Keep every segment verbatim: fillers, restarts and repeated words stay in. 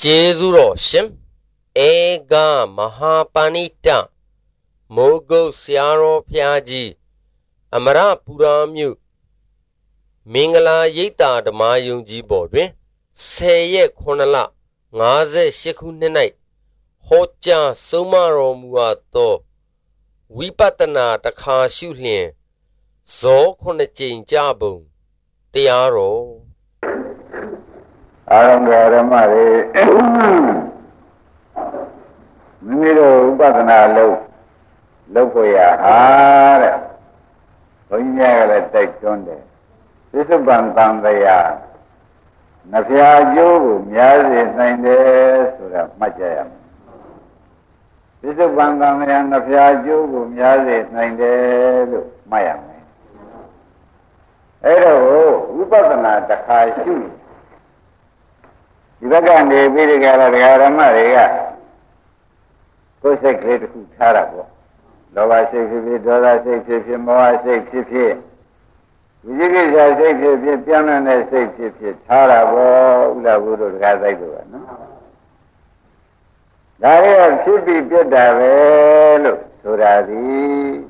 Jezuro Shim Ega Mahapanita Mogo Siaro Piaji Amara Puramu Mingala Yita the Mayunji Bodwin Seye Konala Ngaze Shekunenai Hocha Sumaro Muato Wipatana Taka Shulin Zo Konachin Jabum Tiaro Arangaramari Miro Badana Low Lokoya Hara Hoyagala take Sunday. This is Bantandaya Nafia Jogu Miazi Ninde Sura Majayam. This is Bantandaya Nafia Jogu Miazi Ninde Mayam. Ero Ubadana Takai Shu. Ibagande Birigara Maria Kose Great Tarabo Lova Safety, Dola Safety, Moa Safety, Vijiga Safety, Piano Safety, Tarabo, Lavuru Gazaido. Daria should be Piedavelo, Suradi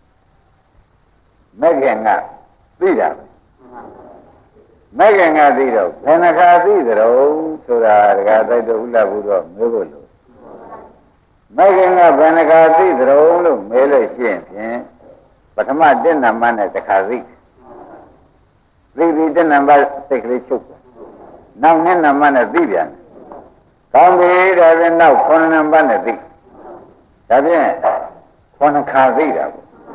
Megana, Vida. Meganga Dido, Penaka Dido, Sura, Gazaido, Lavuru, Mugolo. Meganga Penaka Dido, Mele Shin, but I'm not dinner man at the Kazik. Really didn't buy sickly soup. Now, Nina man at Vivian. Come here, I will now, Conan Banadi. Davin, Conacazida.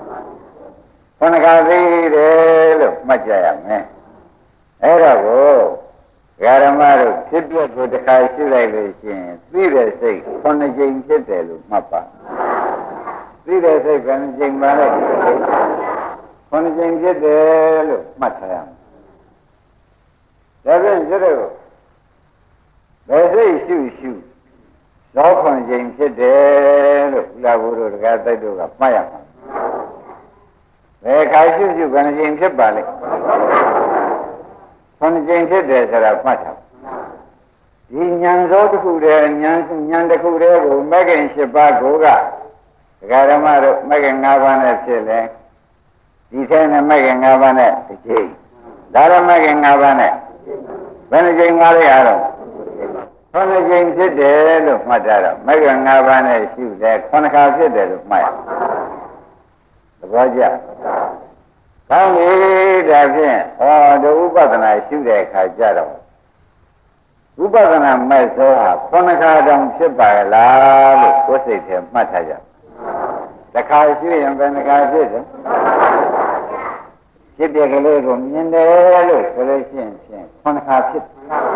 Conacazida, Majayam, Erabo, Garamaro, Kidlet with the calculation, three days say, Conajing Kitel, Mapa. Three days say, Conajing Malay, Conajing Kitel, Matayam. Seven zero. There's a shoe shoe. So Conajing Kitel, Lavuru, Gataduga, Maya. Where I shoot you, Conajing Kibali. When the Jane did this at a matter. The Nyanzo to Kuda and Nyan the Kuda, Megan Shibagoga, the Garamaro, Megan Navana Chile, Detain and Megan Navana, the J. Dara Megan Navana. When the Jane Mariano. When the Jane did the look, Madara, Megan Navana, shoe that Conaka did the look, Maya. The Raja. Come here, Davin, or the Ubadana shoot a Kajaro. Ubadana Mesoha, Konaka don't ship by a lab, what's it, Mataja. The Kashi and Venaka did it. Ship the Galego, Yende, Relation, Konaka ship.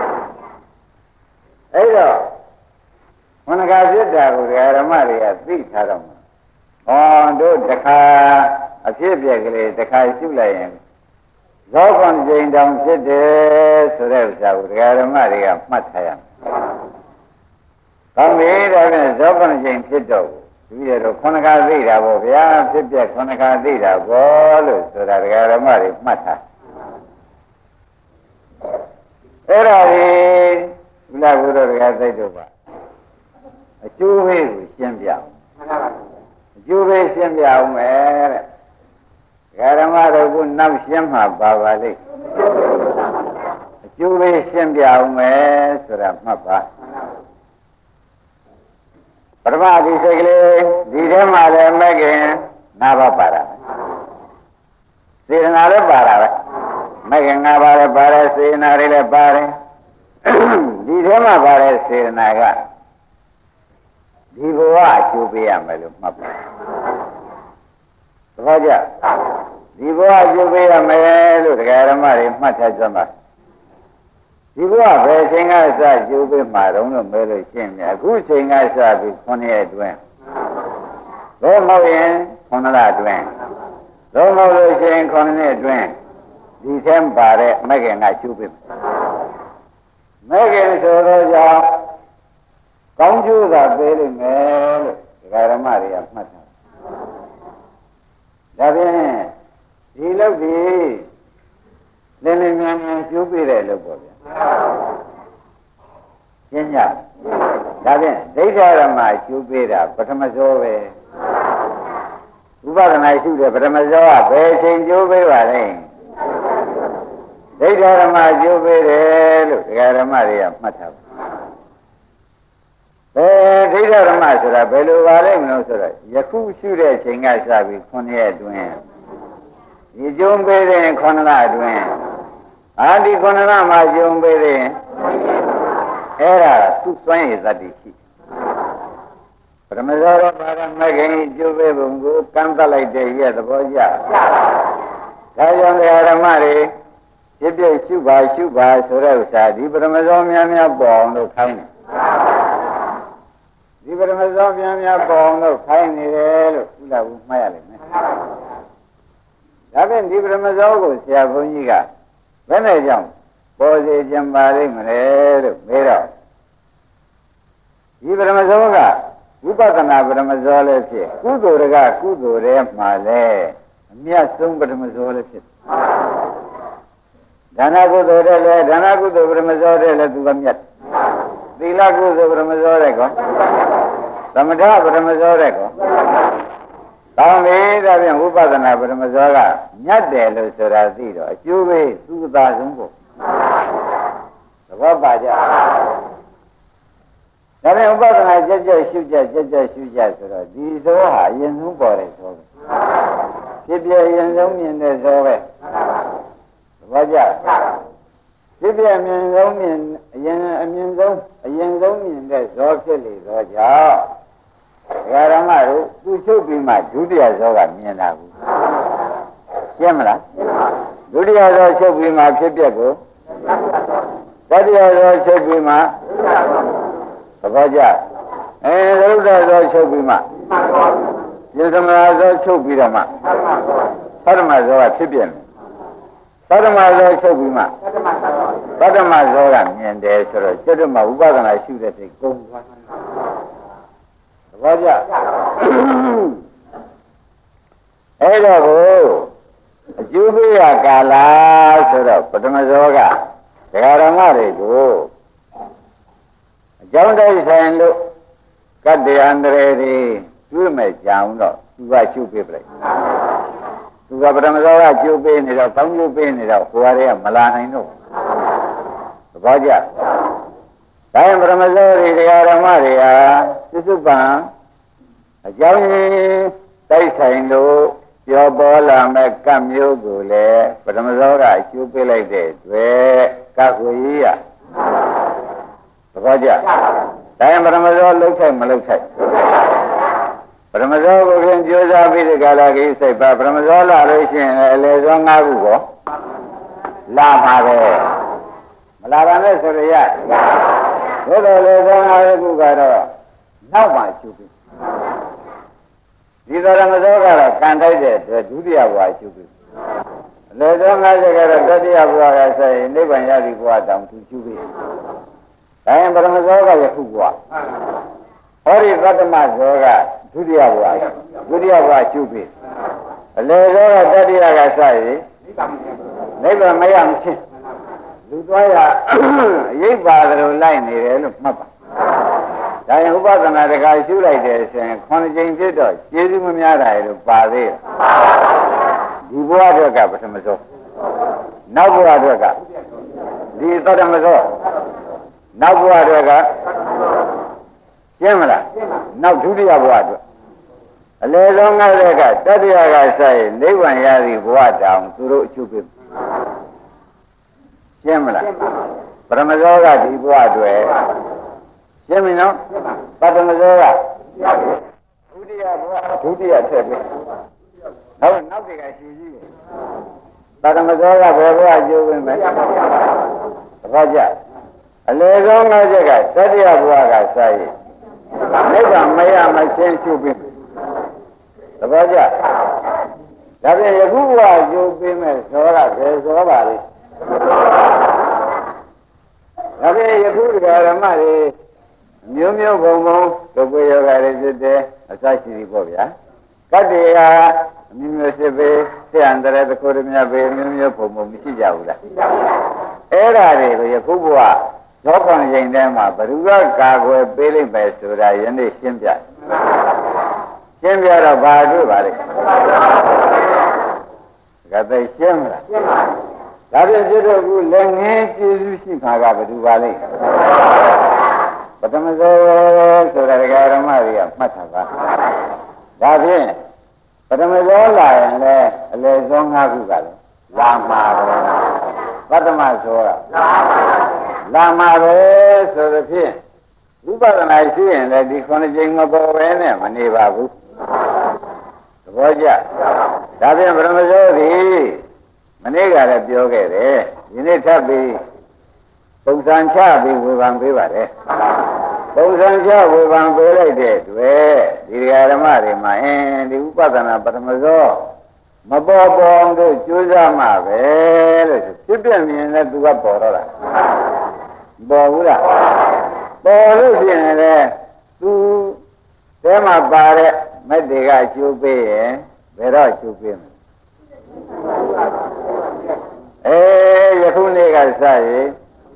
Edo, Konaka did that with Aramaria, three Taram. On do the car. A typically the Kaisulayan. Zogon Jane down Chede, Surevsa, Maria, Matayam. Come here, I mean, Zogon Jane Chido. We are Konaka Vida, Bovia, Tipia Konaka Vida, Bolu, Suragara Mari, Mata. Era Lavuru Gazaiduba. A two ways with Shimbia. You ways Shimbia, Garamara would now Shimha Bavali. You wish Shimbia, Sura Mapa. Parvati Segli, Didamale Megan, Navapara. Siranale Para, Megan Navara Para, Sinarele Pare, Didama Para, Siranaga. Divoa, Chubia Melu Mapa. Raja, Divoa Jubia Melu, the Garamari, Matazama. Divoa, Racing as a Jubi Maron, Melu Chimia, good thing as a big funny adwin. Romoin, Conala Dwayne. Romo saying Conne Dwayne. December, Megan, I Jubi. Megan so Roja, come to the Billy Mel, the Garamari, Mata. Davin, he loved thee. Then you be there, look. ရှင်းကြဒါဖြင့်ဒိဋ္ဌဓမ္မကျိုးပေးတာပထမဇောပဲဥပဒနာရှိတဲ့ပထမဇောကဘယ်ချိန်ကျိုးပေးပါလဲဒိဋ္ဌဓမ္မကျိုးပေးတယ်လို့ဒကာဓမ္မတွေကမှတ်ထားပါဘယ်ဒိဋ္ဌဓမ္မဆိုတာဘယ်လိုပါလဲမလို့ဆိုတော့ယခုရှိတဲ့ချိန်ကစပြီးခုနှစ်ရက်အတွင်းဒီကျုံပေးတဲ့ခုနှစ်လအတွင်းအာဒီခုနှစ်လမှာကျုံပေးတဲ့အဲ့ဒါသူ့စွမ်းရည်သတ္တိရှိပရမဇောရပါရမဂ္ဂင်ကျုံပေးပုံကိုကန့်သက်လိုက်တဲ့ရဲ့သဘောကျဒါကြောင့်ဓမ္မတွေပြည့်ပြည့်ရှုပါရှုပါဆိုတဲ့ဥစ္စာဒီပရမဇောများများပေါ်အောင်လို့ခိုင်းတယ်ဒီပရမဇောများများပေါ်အောင်လို့ခိုင်းနေတယ်လို့ဥလာဘူးမှတ်ရလိမ့်မယ်ဒါဖြင့်ဒီပရမဇောကိုဆရာဘုန်းကြီးကဘယ်နဲ့ကြောင့်ပေါ်စေကြံပါလိမ့်မလဲလို့မေးတော့ဒီပရမဇောကဝိပဿနာပရမဇောလည်းဖြစ်ကုသိုလ်ကကုသိုလ်ရဲ့မှာလည်းအမြတ်ဆုံးပရမဇောလည်းဖြစ်ဒါနကုသိုလ်တဲ့လည်းဒါနကုသိုလ်ပရမဇောတဲ့လည်းသူကမြတ်သီလကုသိုလ်ပရမဇောတဲ့ကောသမထပရမဇောတဲ့ကောကောင်းပြီဒါဖြင့်ဝိပဿနာပရမဇောကမြတ်တယ်လို့ဆိုတာသိတော့အကျိုးပဲသူ့သာဆုံးပေါ့သဘောပါကြဒါဖြင့်ဥပဒနာကြက်ကြက်ရှုကြက်ကြက်ကြက်ရှုကြဆိုတော့ဒီဇောဟာအရင်ဆုံးပေါ်တယ်ဆိုပဲဖြစ်ပြအရင်ဆုံးမြင်တဲ့ဇောပဲသဘောကျဖြစ်ပြမြင်ဆုံးမြင်အရင်အမြင်ဆုံးအရင်ဆုံးမြင်တဲ့ဇောဖြစ်လေသောကြောင့်ဓမ္မတို့သူချုပ်ပြီးမှဒုတိယဇောကမြင်တာဘူးရှင်းမလားဒုတိယဇောချုပ်ပြီးမှဖြစ်ပြကိုတတိယဇောချုပ်ပြီးမှသဘောကျအဲသုဒ္ဓဇောချုပ်ပြီးမှယသမဇောချုပ်ပြီးတော့မှသတ္တမဇောကဖြစ်ပြမယ်သတ္တမဇောချုပ်ပြီးမှသတ္တမဇောကမြင်တယ်ဆိုတော့စိတ္တမဥပဒနာရှုတဲ့စိတ်ကုန်သွားသဘောကျအဲ့တော့ကိုအကျိုးပေးရကာလဆိုတော့ပထမဇောကဒကာဓမ္မတွေကိုအကြောင်းတိုက်ဆိုင်လို့ကတ္တယန္တရေတွေတွေ့မဲ့ကြောင်တော့သူကချုပ်ပေးပလိုက်သူကပထမဇောကကျိုးပေးနေတော့ကောင်းကျိုးပေးနေတော့ဟိုဟာတွေကမလာနိုင်တော့သဘောကျဒါရင်ပထမဇောတွေတရားဓမ္မတွေဟာသစ္စုပ္ပန်အကြောင်းရင်းတိုက်ဆိုင်လို့ပြောပေါ်လာမဲ့ကပ်မျိုးကိုလည်းပထမဇောကအကျိုးပေးလိုက်တဲ့အတွက်ကပ်ကိုကြီးရသဘောကျဒါရင်ပထမဇောလှုပ်ထိုက်မလှုပ်ထိုက်ပထမဇောကိုပြင်ကြိုးစားပြီးဒီကာလကြီးစိတ်ပါပထမဇောလာလို့ရှိရင်အလေဇော၅ခုကိုလာပါပဲမလာပါနဲ့ဆိုရရဘုရားလေဇော၅ခုကတော့နောက်မှကျူပြီးဒီတော်မဇောကတော့ကန်ထိုက်တဲ့အတွက်ဒုတိယဘဝကျူပြီးအလေဇော၅ချက်ကတော့တတိယဘဝကဆိုရင်နိဗ္ဗာန်ရသည်ဘဝတောင်သူကျူပြီးဒါရင်ပထမဇောကယခုဘဝဟောဒီသတ္တမဇောကဒုတိယဘဝဒုတိယဘဝကျူပြီးအလေဇောကတတိယကစရင်နိဗ္ဗာန်မရမချင်းလူသွားရအရေးပါတယ်လို့လိုက်နေတယ်လို့မှတ်ပါဒါရင်ဥပဒနာတခါရှုလိုက်တယ်ဆိုရင်ခုနှစ်ကြိမ်ဖြစ်တော့ကျေးဇူးမများတာလို့ပါသေးတယ်ဒီဘဝအတွက်ကပထမဆုံးနောက်ဘဝအတွက်ကဒီသတ္တမဆုံးနောက်ဘဝအတွက်ကရှင်းမလားနောက်ဒုတိယဘဝအတွက်အလေဆုံးငါတဲ့ကတတိယကဆိုင်နိဗ္ဗာန်ရသည်ဘဝတောင်သူတို့အချုပ်ပြရှင်းမလားပရမဇောကဒီဘဝအတွက်ရှင်းပြီနော်ပထမဇောကဒုတိယဘဝဒုတိယထည့်ပြီနောက်နောက်တကရှိကြီးပထမဇောကဘယ်ဘဝကျိုးဝင်မယ်သဘောကျအလေဆုံးငါချက်ကတတိယဘဝကဆိုင်နိဗ္ဗာန်မရမချင်းချုပ်ပြီသဘောကျဒါပြန်ယခုဘဝကျိုးပေးမဲ့ဇောကဘယ်ဇောပါလဲဒါပြန်ယခုဓမ္မတွေမျိုးမျိုးဘုံဘုံဒုက္ခယောဂတွေဖြစ်တယ်အစရှိသည်ပေါ့ဗျာကတ္တေဟာအမျိုးမျိုးစစ်ပေဆရာန္တရတခုတည်းများပဲမျိုးမျိုးဘုံဘုံမရှိကြဘူးလားအဲ့ဒါတွေကိုယခုဘဝသောခွန်ချိန်ထဲမှာဘ누구ကကာကွယ်ပေးလိုက်ပဲဆိုတာယနေ့ရှင်းပြရှင်းပြတော့ဘာတွေ့ပါလဲကတိရှင်းမလားရှင်းပါဒါပြန်ကျွတ်တို့ကလည်းငင်းကျေးဇူးရှိမှာကဘ누구ပါလဲပထမဆုံးဆိုတာဒကာရမတွေကမှတ်ထားပါဒါဖြင့်ပထမဆုံးလာရင်လည်းအလေဆုံး၅ခုကလည်းလာမှာပဲပထမဆိုတာလာမှာပဲဆိုသဖြင့်ဝိပဿနာရှိရင်လည်းဒီခုနှစ်ကြိမ်မပေါ်ပဲနဲ့မနေပါဘူးသဘောကျဒါဖြင့်ပထမဆုံးသည်မနေ့ကလည်းပြောခဲ့တယ်ဒီနေ့ထပ်ပြီးပုံစံချပြီးဝေဖန်ပေးပါတယ်ပုံစံချဝေဖန်ပေးလိုက်တဲ့တွေ့ဒီဓမ္မတွေမှာအင်းဒီဥပဒနာပထမဆုံးမပေါ်ပေါ်တို့ကြိုးစားမှာပဲလို့ဖြစ်ပြမြင်လဲသူကပေါ်တော့တာပေါ်ဘူးလားပေါ်လို့ရှိရင်လည်းသူတဲမှာပါတဲ့မက်တွေကကျိုးပေးရင်ဘယ်တော့ကျိုးပေးမလဲအေးယခုနေ့ကစရင်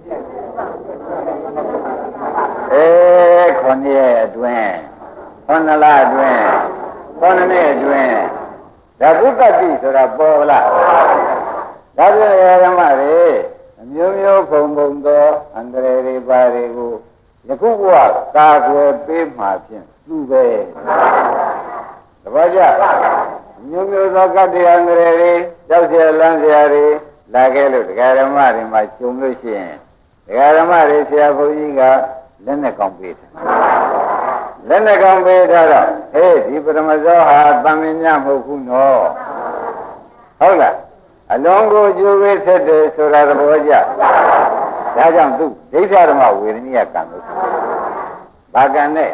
အေးခொနည်းရဲ့အတွင်းခொနလအတွင်းခொနနေ့အတွင်းဒါဘုဒ္ဓတိဆိုတာပေါ်လားဒါပြန်ဓမ္မတွေအမျိုးမျိုးဖုံဖုံသောအန္တရာယ်တွေပါတွေကိုယခုဘဝကာကွယ်ပေးမှဖြင့်သူပဲတပည့်ကြမျိုးမျိုးသောကတ္တရာအန္တရာယ်တွေကြောက်เสียလန့်เสียတွေလာခဲ့လို့ဒကာဓမ္မတွေမှာကျုံလို့ရှိရင်ဒကာဓမ္မတွေဆရာဘုန်းကြီးကလက်နဲ့ကောင်းပေးတယ်လက်နဲ့ကောင်းပေးထားတော့ဟေးဒီပထမဇောဟာတမင်ညမဟုတ်ဘူးနော်ဟုတ်လားအလုံးကိုကျိုးပေးဆက်တယ်ဆိုတာသဘောကျဒါကြောင့်သူဒိဋ္ဌဓမ္မဝေဒနိယကံလို့ဘာကံနဲ့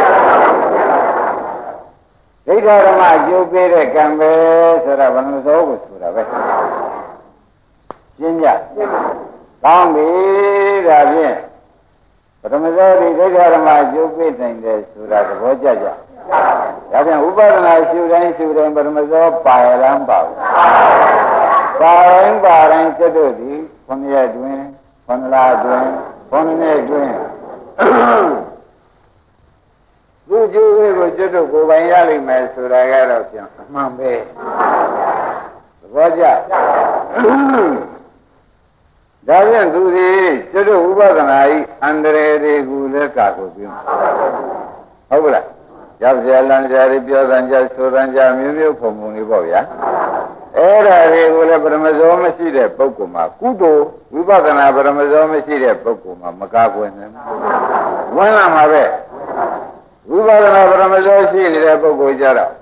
ဒိဋ္ဌဓမ္မအကျိုးပေးတဲ့ကံပဲဆိုတာဘယ်လိုသောကိုဆိုတာပဲရှင်းကြကောင်းပြီဒါဖြင့်ပထမဆုံးဒီဒိဋ္ဌဓမ္မအကျိုးပေးနိုင်တယ်ဆိုတာသဘောကျကြဒါပြန်ဥပဒနာရှုတိုင်းရှုတိုင်းပထမဆုံးပါရလမ်းပါဘူးပါရင်ပါရင်ကျွတ်တို့သည်ခொနည်းရက်တွင်ခொနလတွင်ခொနည်းနေ့တွင်သူကျိုးလေးကိုကျွတ်တို့ကိုယ်ပိုင်ရလိမ့်မယ်ဆိုတာကတော့ပြန်အမှန်ပဲသဘောကျဒါပြန်သူဒီကျွတ်တို့ဥပဒနာဤအန္တရာယ်တွေကိုလည်းကာကိုပြုဟုတ်ကလားရောက်ကြလန်းကြရပြောသံကြဆိုသံကြမျိုးမျိုးပုံပုံလေးပေါ့ဗျာအဲ့ဒါတွေကိုလည်းပရမဇောမရှိတဲ့ပုဂ္ဂိုလ်မှာကုသိုလ်ဝိပဿနာပရမဇောမရှိတဲ့ပုဂ္ဂိုလ်မှာမကာကွယ်နိုင်ဘူးဝင်လာမှာပဲဝိပဿနာပရမဇောရှိနေတဲ့ပုဂ္ဂိုလ်ကြတော့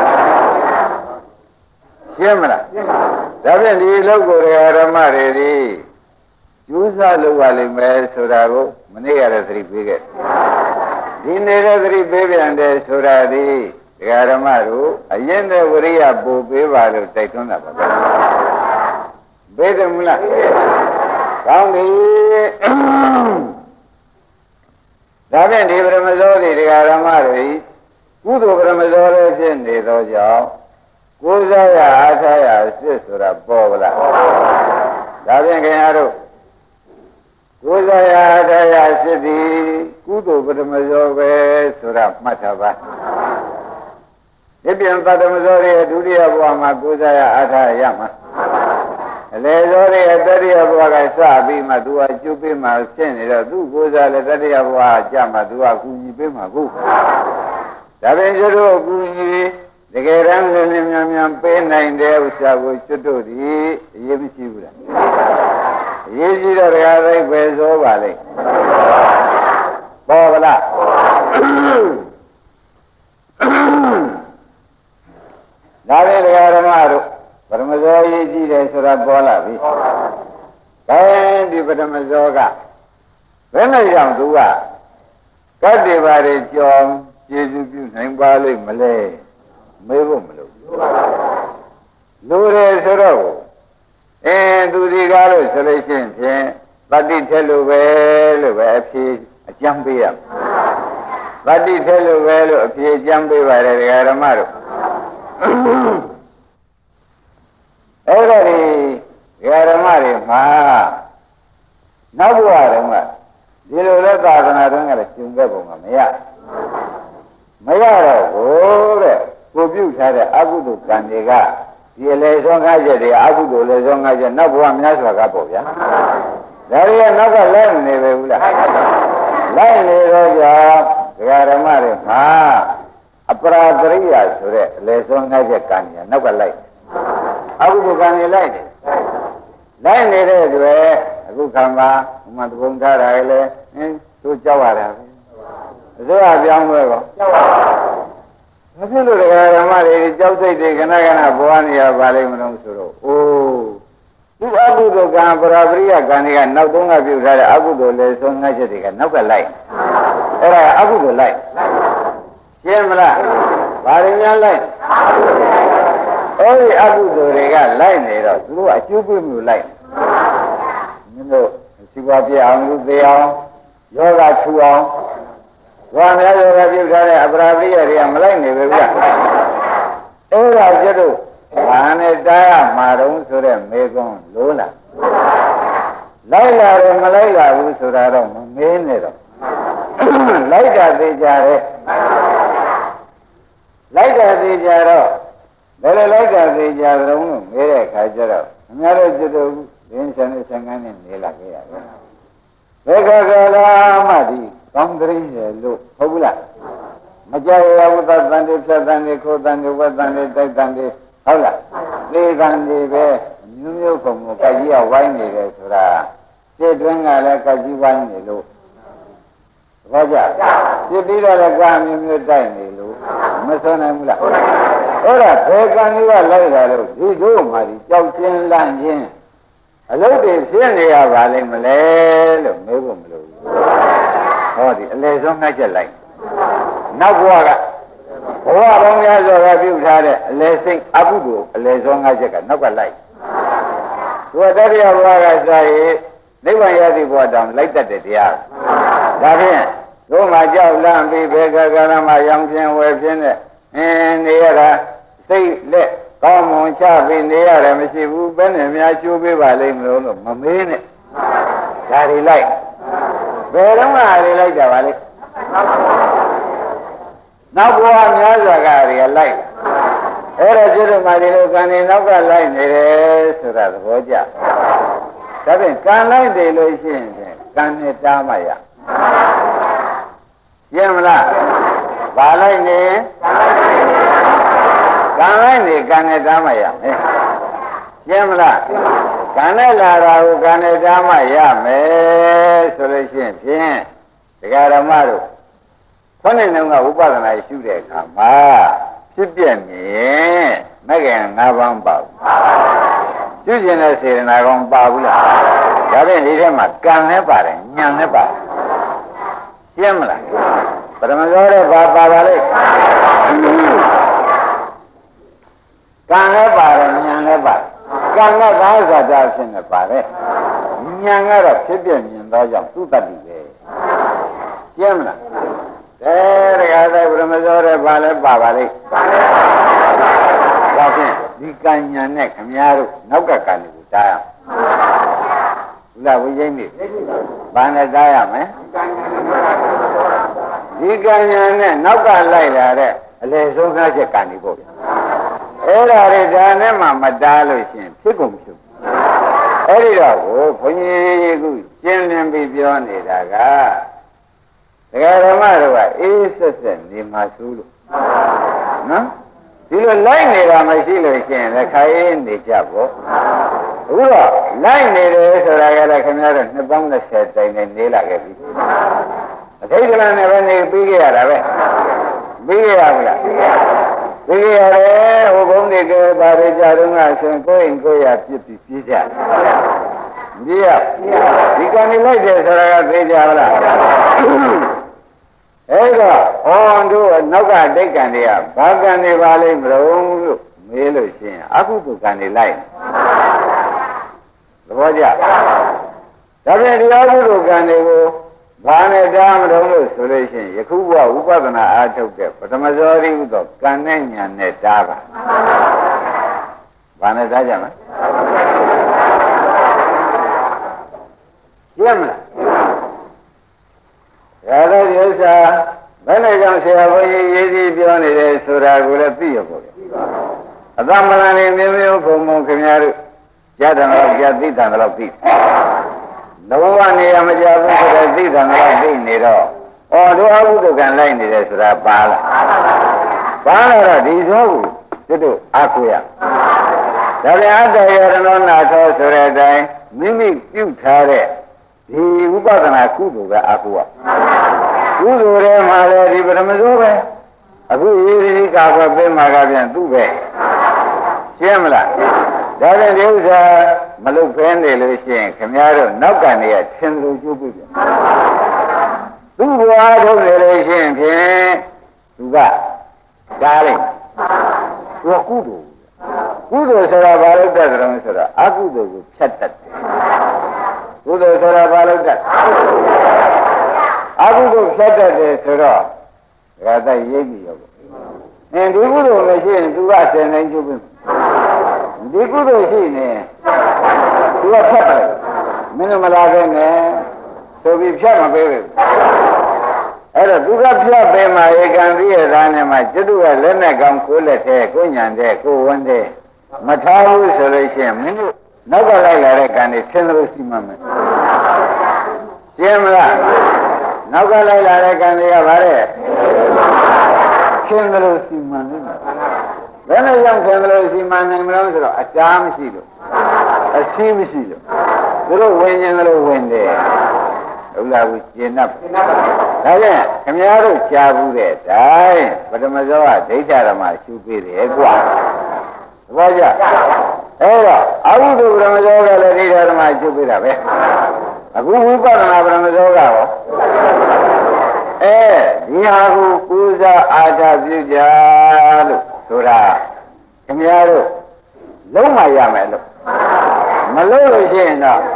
ရှင်းမလားဒါဖြင့်ဒီလောက်ကိုဓမ္မတွေဒီကျိုးစားလုပ်ရလိမ့်မယ်ဆိုတာကိုမနေ့ကလည်းသတိပေးခဲ့ဒီနေတဲ့သတိပေးပြန်တယ်ဆိုတာဒီဒကာဓမ္မတို့အရင်တဲ့ဝရိယပို့ပေးပါလို့တိုက်တွန်းတာပါပဲဘယ်တယ်မလားကောင်းပြီဒါဖြင့်ဒီပရမဇောတွေဒကာဓမ္မတွေကုသိုလ်ပရမဇောလေးဖြစ်နေသောကြောင့်ကိုးစားရအားထားရစစ်ဆိုတာပေါ်ပါလားဒါဖြင့်ခင်ဗျားတို့ကိုးစားရအားထားရစစ်သည်ကုသိုလ်ပရမဇောပဲဆိုတာမှတ်ထားပါဒီပြန်သတ္တမဇောရဲ့ဒုတိယဘဝမှာကိုးစားရအားထားရမှာအလေဇောရဲ့တတိယဘဝကစပြီးမှသူကကျုပ်ပေးမှဖြစ်နေတော့သူကိုးစားလည်းတတိယဘဝကြမှာသူကကူညီပေးမှာကိုဒါပင်ကျွတ်တို့ကူညီတကယ်တမ်းလည်းမြန်မြန်ပေးနိုင်တဲ့ဥစ္စာကိုကျွတ်တို့ဒီအရေးမရှိဘူးလားအရေးကြီးတော့တရားသိပဲဇောပါလေပေါ်ပါလားဒါပဲတရားဓမ္မတို့ပရမဇောရေးကြည့်တယ်ဆိုတာပေါ်လာပြီ။ဒါဒီပရမဇောကဘယ်နဲ့ကြောင့်သူကကတ္တိပါတွေကြောင်းကျေစုပြုနိုင်ပါလိမ့်မလဲမေးဖို့မလိုဘူး။လူတွေဆိုတော့အင်းသူဒီကားလို့ဆိုလို့ရှိရင်ဖြင့်တတိထက်လို့ပဲလို့ပဲအဖြေအကျမ်းပေးရမယ်။တတိထက်လို့ပဲလို့အဖြေအကျမ်းပေးပါတယ်တရားဓမ္မတို့အဲ့ဒါဒီဓမ္မတွေမှာနောက်ဘဝတုန်းကဒီလိုလဲသာသနာ့တွင်ကလည်းကျုံခဲ့ပုံကမရမရတော့ဘူးတဲ့ကိုပြုတ်ထားတဲ့အကုသိုလ်ကံတွေကဒီအလေဆုံးကားချက်တွေအကုသိုလ်လေဆုံးကားချက်နောက်ဘဝများစွာကပေါ့ဗျာဒါတွေကနောက်ကလိုက်နေပဲဘူးလားလိုက်နေတော့ကြောင့်ဒကာဓမ္မတွေမှာအပရာပရိယဆိုတဲ့အလေဆုံးကားချက်ကံညာနောက်ကလိုက်အကုသိုလ်ကံတွေလိုက်နေလိုက်နေတဲ့အတွက်အခုခံပါဥမာသဘုံထားတာလေဟင်းသူကြောက်ရတာပဲအစိုးရပြောင်းလဲကောကြောက်ပါဘာဖြစ်လို့တရားဓမ္မတွေကြောက်စိတ်တွေခဏခဏဘဝနေရပါလိမ့်မလို့ဆိုတော့အိုးဒီအကုသိုလ်ကံပရာပရိယကံတွေကနောက်တုန်းကပြုထားတဲ့အကုသိုလ်လေဆုံးငှက်ချက်တွေကနောက်ကလိုက်အဲ့ဒါအကုသိုလ်လိုက်ရှင်းမလားဘာတွေများလိုက်အဲ့ဒီအကုသိုလ်တွေကလိုက်နေတော့သူတို့အကျိုးပေးမှုလိုက်မင်းတို့စီပွားပြအောင်လူသေးအောင်ယောဂထူအောင်ဘာများယောဂပြုထားတဲ့အပရာပရိယတွေကမလိုက်နေဘူးဗျအဲ့ဒါကျတော့ဘာနဲ့တားရမှာတုံးဆိုတဲ့မေကွန်းလို့လားလိုက်လာတယ်မလိုက်လာဘူးဆိုတာတော့မမေးနဲ့တော့လိုက်တာသိကြတယ်လိုက်တာသိကြတော့ဘယ်လိုလိုက်တာသိကြကြုံလို့မေးတဲ့အခါကျတော့အများတို့ကျတော့ရင်းချန်နဲ့ဆံကန်းနဲ့နေလာခဲ့ရတယ်ဘယ်ကကလာမှဒီကောင်းကလေးရဲ့လို့ဟုတ်ဘူးလားမကြရဝတ္တတန်တိဖြတ်တန်တိခိုးတန်တိဝတ်တန်တိတိုက်တန်တိဟုတ်လားသေတန်တိပဲမျိုးမျိုးပုံကိုကကြီးကဝိုင်းနေတယ်ဆိုတာစိတ်တွင်းကလည်းကကြီးဝိုင်းနေလို့ဘာကြပြစ်ပြီးတော့လည်းကာမျိုးမျိုးတိုက်နေလို့မဆွနိုင်ဘူးလားအဲ့ဒါဘယ်ကံကြီးကလိုက်လာလို့ဒီတို့မှဒီကြောက်ချင်းလန့်ချင်းအလုပ်တွေဖြစ်နေရပါလိမ့်မလဲလို့မေးဖို့မလိုဘူးဟောဒီအလေဆုံးငှက်ချက်လိုက်နောက်ဘဝကဘဝပေါင်းများစွာကပြုထားတဲ့အလေစိတ်အကုသိုလ်အလေဆုံးငှက်ချက်ကနောက်ကလိုက်သူကတတိယဘဝကစာရေးနိဗ္ဗာန်ရသည့်ဘဝတောင်လိုက်တတ်တဲ့တရားဒါဖြင့်တို့မှကြောက်လန့်ပြီးဘေကကရမရောင်ပြင်းဝယ်ပြင်းနဲ့အင်းနေရတာစိတ်လက်ကောင်းမွန်ချပြီးနေရတယ်မရှိဘူးဘယ်နဲ့များချိုးပေးပါလိမ့်မလို့လို့မမေးနဲ့ဒါတွေလိုက်ဘယ်တော့မှတွေလိုက်တာပါလေနောက်ဘဝများစွာကတွေလိုက်အဲ့တော့ကျွတ်မှဒီလိုကံနေနောက်ကလိုက်နေတယ်ဆိုတာသဘောကျဒါဖြင့်ကံလိုက်တယ်လို့ရှိရင်ကံနဲ့တားမှရရှင်းမလားဘာလိုက်နေကံလိုက်နေကံနဲ့တားမှရမယ်ရှင်းမလားကံနဲ့လာတာကိုကံနဲ့တားမှရမယ်ဆိုလို့ရှိရင်ဖြင့်ဒကာဓမ္မတို့ခေါင်းနဲ့နှုံးကဥပဒနာရှုတဲ့အခါမှာဖြစ်ပြမြင်မကင်၅ပါးပါဘူးရှုခြင်းတဲ့စေတနာကောင်ပါဘူးလားဒါဖြင့်ဒီထဲမှာကံနဲ့ပါတယ်ဉာဏ်နဲ့ပါတယ်ရှင်းမလားပရမဇောတဲ့ဘာပါပါလိမ့်ကံလည်းပါတယ်ဉာဏ်လည်းပါတယ်ကံကသာဇာတာဖြစ်နေပါတယ်ဉာဏ်ကတော့ဖြစ်ပြမြင်သောကြောင့်သူတတ်ပြီပဲရှင်းမလားအဲဒါကလည်းပရမဇောတဲ့ဘာလဲပါပါလိမ့်ဒါဖြင့်ဒီကံဉာဏ်နဲ့ခမည်းတော်နောက်ကကံတွေကိုတားရအောင်ဘုရားဝိသိမ့်ပြီဘာနဲ့တားရမလဲဒီကံဉာဏ်နဲ့နောက်ကလိုက်လာတဲ့အလေဆုံးကားချက်ကံတွေပေါ့ဗျာအဲ့ဒါတွေဒါနဲ့မှမတားလို့ရှိရင်ဖြစ်ကုန်ဖြစ်အဲ့ဒီတော့ကိုဘုန်းကြီးကရှင်းလင်းပြီးပြောနေတာကဒကာဓမ္မတို့ကအေးဆက်ဆက်နေမှာစိုးလို့နော်ဒီလိုလိုက်နေတာမရှိလို့ရှိရင်လည်းခိုင်းနေကြပေါ့အခုတော့လိုက်နေတယ်ဆိုတာကလည်းခင်ဗျားတို့နှစ်ပေါင်း၂၀တိုင်နေနေလာခဲ့ပြီအထိတ်ကလန်နဲ့ပဲနေပြီးခဲ့ရတာပဲပြီးခဲ့ရဘူးလားပြီးခဲ့ရတယ်ဟိုဘုံတွေကဘာတွေကြတော့ငါဆိုရင်ကိုယ်ရင်ကိုယ်ရပြစ်ပြီးပြေးကြတယ်မပြေးရဒီကံနေလိုက်တယ်ဆိုတာကသိကြပါလားအဲ့တော့ဟောတို့နောက်ကတိတ်ကံတွေကဘာကံတွေပါလိမ့်မလို့လို့မေးလို့ရှိရင်အကုသိုလ်ကံတွေလိုက်သဘောကျဒါဖြင့်ဒီအကုသိုလ်ကံတွေကိုဘာနဲ့တားမလို့လို့ဆိုလို့ရှိရင်ယခုဘဝဥပဒနာအားထုတ်တဲ့ပထမဇောတိဥသောကံနဲ့ဉာဏ်နဲ့တားပါဘာနဲ့တားကြမလဲရှင်းမလားဒါလည်းဥစ္စာဘယ်နဲ့ကြောင့်ဆရာဘုန်းကြီးရေးစီပြောနေတယ်ဆိုတာကိုလည်းသိရပါ့။အသမလန်နေမျိုးမျိုးဘုံဘုံခင်ဗျားတို့ကြားတယ်တော့ကြားသိတယ်တော့သိ။လုံးဝနေရမကြဘူးဆိုတော့သိတယ်တော့သိနေတော့အော်တို့အဘုဒ္ဓကံလိုက်နေတယ်ဆိုတာပါလား။ပါလာတော့ဒီသောကိုတို့အာကိုရ။ဒါပြန်အတ္တယရဏနာသောဆိုတဲ့အတိုင်းမိမိပြုထားတဲ့ဒီဝိပဿနာကုသိုလ်ပဲအာကိုရ။ကုသိုလ်ထဲမှာလည်းဒီပရမဇောပဲအခုရေးဒီကာကွယ်ပေးမှာကပြန်သူ့ပဲရှင်းမလားဒါပြန်ဒီဥစ္စာမလုပ်ဖဲနေလို့ရှိရင်ခင်ဗျားတို့နောက်ကန်နေရထင်လို့ကျိုးပြီပြန်သူ့ဘဝထုတ်နေလို့ရှိရင်ဖြင့်သူကဒါးလိုက်သူကကုသိုလ်ကုသိုလ်ဆိုတာဘာလို့တတ်ကြလဲဆိုတော့အကုသိုလ်ကိုဖြတ်တတ်တယ်ကုသိုလ်ဆိုတာဘာလို့တတ်အကုသိုလ်ဖြတ်တတ်တယ်ဆိုတော့ဒါကတည်းရေးကြည့်ရောအင်းဒီကုသိုလ်မရှိရင်သူကဆယ်နိုင်ကျုပ်ပြီဒီကုသိုလ်ရှိနေသူကဖြတ်တယ်မင်းတို့မလာခဲ့နဲ့ဆိုပြီးဖြတ်မပေးဘူးအဲ့တော့သူကဖြတ်ပေးမှဧကံသိရသားနဲ့မှကျွတ်ကလက်နဲ့ကောင်းကိုလက်ထဲကိုညံတဲ့ကိုဝန်းတဲ့မထားဘူးဆိုလို့ရှိရင်မင်းတို့နောက်ကလိုက်လာတဲ့ကံတွေသင်လို့ရှိမှမယ်ရှင်းမလားနောက်ကလိုက်လာတဲ့ကံတွေကဗါတဲ့သင်လို့ရှိမှမယ်ဘယ်နဲ့ကြောင့်သင်လို့ရှိမှနိုင်မလို့ဆိုတော့အချားမရှိလို့အရှိမရှိလို့သူတို့ဝင်ရင်လည်းဝင်တယ်ဟုတ်လားဘူးကျင်납ဒါဖြင့်ခမည်းတော်ကြားဘူးတဲ့တိုင်းပထမဇောကဒိဋ္ဌဓမ္မရှုပေးတယ်ကွာသဘောကျအဲ့တော့အဝိဓုပထမဇောကလည်းဒိဋ္ဌဓမ္မရှုပေးတာပဲအခုဝိပဿနာပထမဇောကရောအဲဒီဟာကိုကိုးစားအားထားပြုကြလို့ဆိုတာခမည်းတော်လုံးမရမယ်လို့မလို့လို့ရှိရင်တော့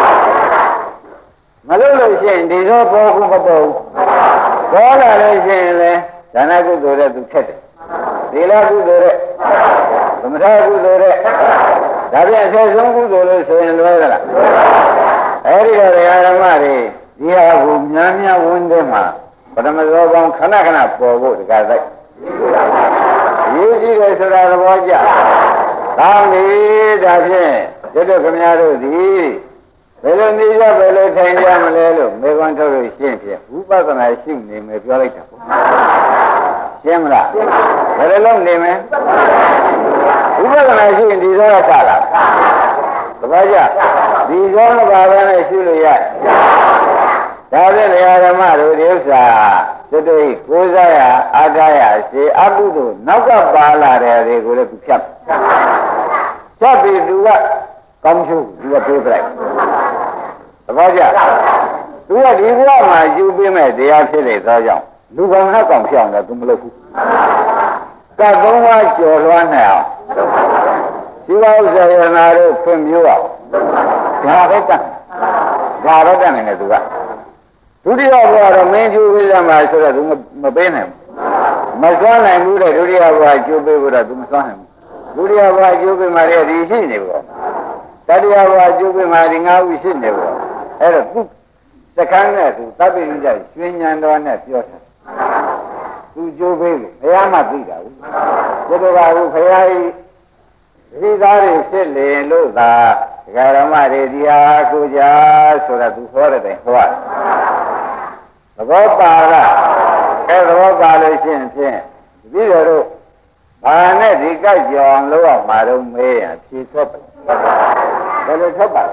မလို့လို့ရှိရင်ဒီသောပေါ်ခုမပေါ်ပေါ်လာလို့ရှိရင်လေဒါနကုသိုလ်တဲ့သူထက်တယ်သီလကုသိုလ်တဲ့သမထကုသိုလ်တဲ့ဒါပြန်ဆက်ဆုံးကုသိုလ်လို့ဆိုရင်လွဲသလားအဲဒီတော့ဓမ္မတွေဒီဟာကိုများများဝင်တဲ့မှာပထမဇောပေါင်းခဏခဏပေါ်ဖို့တကားလိုက်ရေးကြည့်တယ်ဆိုတာသဘောကျကောင်းပြီဒါဖြင့်ကျွတ်ခမများတို့သည်ဘယ်လိုနေရဘယ်လိုထိုင်ကြမလဲလို့မေခွန်းထုတ်လို့ရှင်းဖြင့်ဝိပဿနာရှိနေမယ်ပြောလိုက်တာပေါ့ရှင်းမလားဘယ်လိုလုပ်နေမလဲဝိပဿနာရှိရင်ဒီသောကစလာသဘောကျဒီသောကဘာပဲနဲ့ရှိလို့ရဒါဖြင့်ဓမ္မတို့ဒီဥစ္စာကျွတ်တို့ကိုးစားရအားထားရစေအကုသို့နောက်ကပါလာတဲ့တွေကိုလည်းသူဖြတ်ဖြတ်ပြီးသူကကောင်းချိုးသူကပြေးပလိုက်သဘောကျသူကဒီဘဝမှာယူပေးမဲ့တရားဖြစ်နေသောကြောင့်လူကောင်ဟောက်ကောင်ဖြစ်အောင်လည်းသူမလုပ်ဘူးကတ်သုံးပါးကျော်လွှမ်းနေအောင်ရှိပါဥစ္စာရနာတို့ဖွင့်ပြအောင်ဒါပဲတတ်ဒါပဲတတ်နေတယ်သူကဒုတိယဘဝတော့မင်းကျိုးပေးရမှာဆိုတော့သူမပေးနိုင်ဘူးမစွမ်းနိုင်ဘူးတဲ့ဒုတိယဘဝကျိုးပေးဖို့တော့သူမစွမ်းနိုင်ဘူးဒုတိယဘဝကျိုးပေးမှလည်းဒီရှိနေပေါ့တတိယဘဝကျိုးပေးမှဒီငါးခုရှိနေပေါ့အဲ့တော့သူစကန်းနဲ့သူတပ်ပိဋကရွှေဉဏ်တော်နဲ့ပြောတယ်သူကျိုးပေးလို့ဘုရားမှသိတာဘူးဒီလိုပါဘူးဘုရားကြီးဒီသားတွေဖြစ်လေလို့သာဒကာရမတွေဒီဟာကိုကြဆိုတာသူဟောတဲ့တိုင်ဟောသဘောပါလားအဲသဘောပါလို့ရှိရင်ဖြင့်ပြီးတော့တို့ဘာနဲ့ဒီကြိုက်ကြောင်လို့အောင်မှာတော့မေးရင်ဖြေထွက်ပါဘယ်လိုထွက်ပါ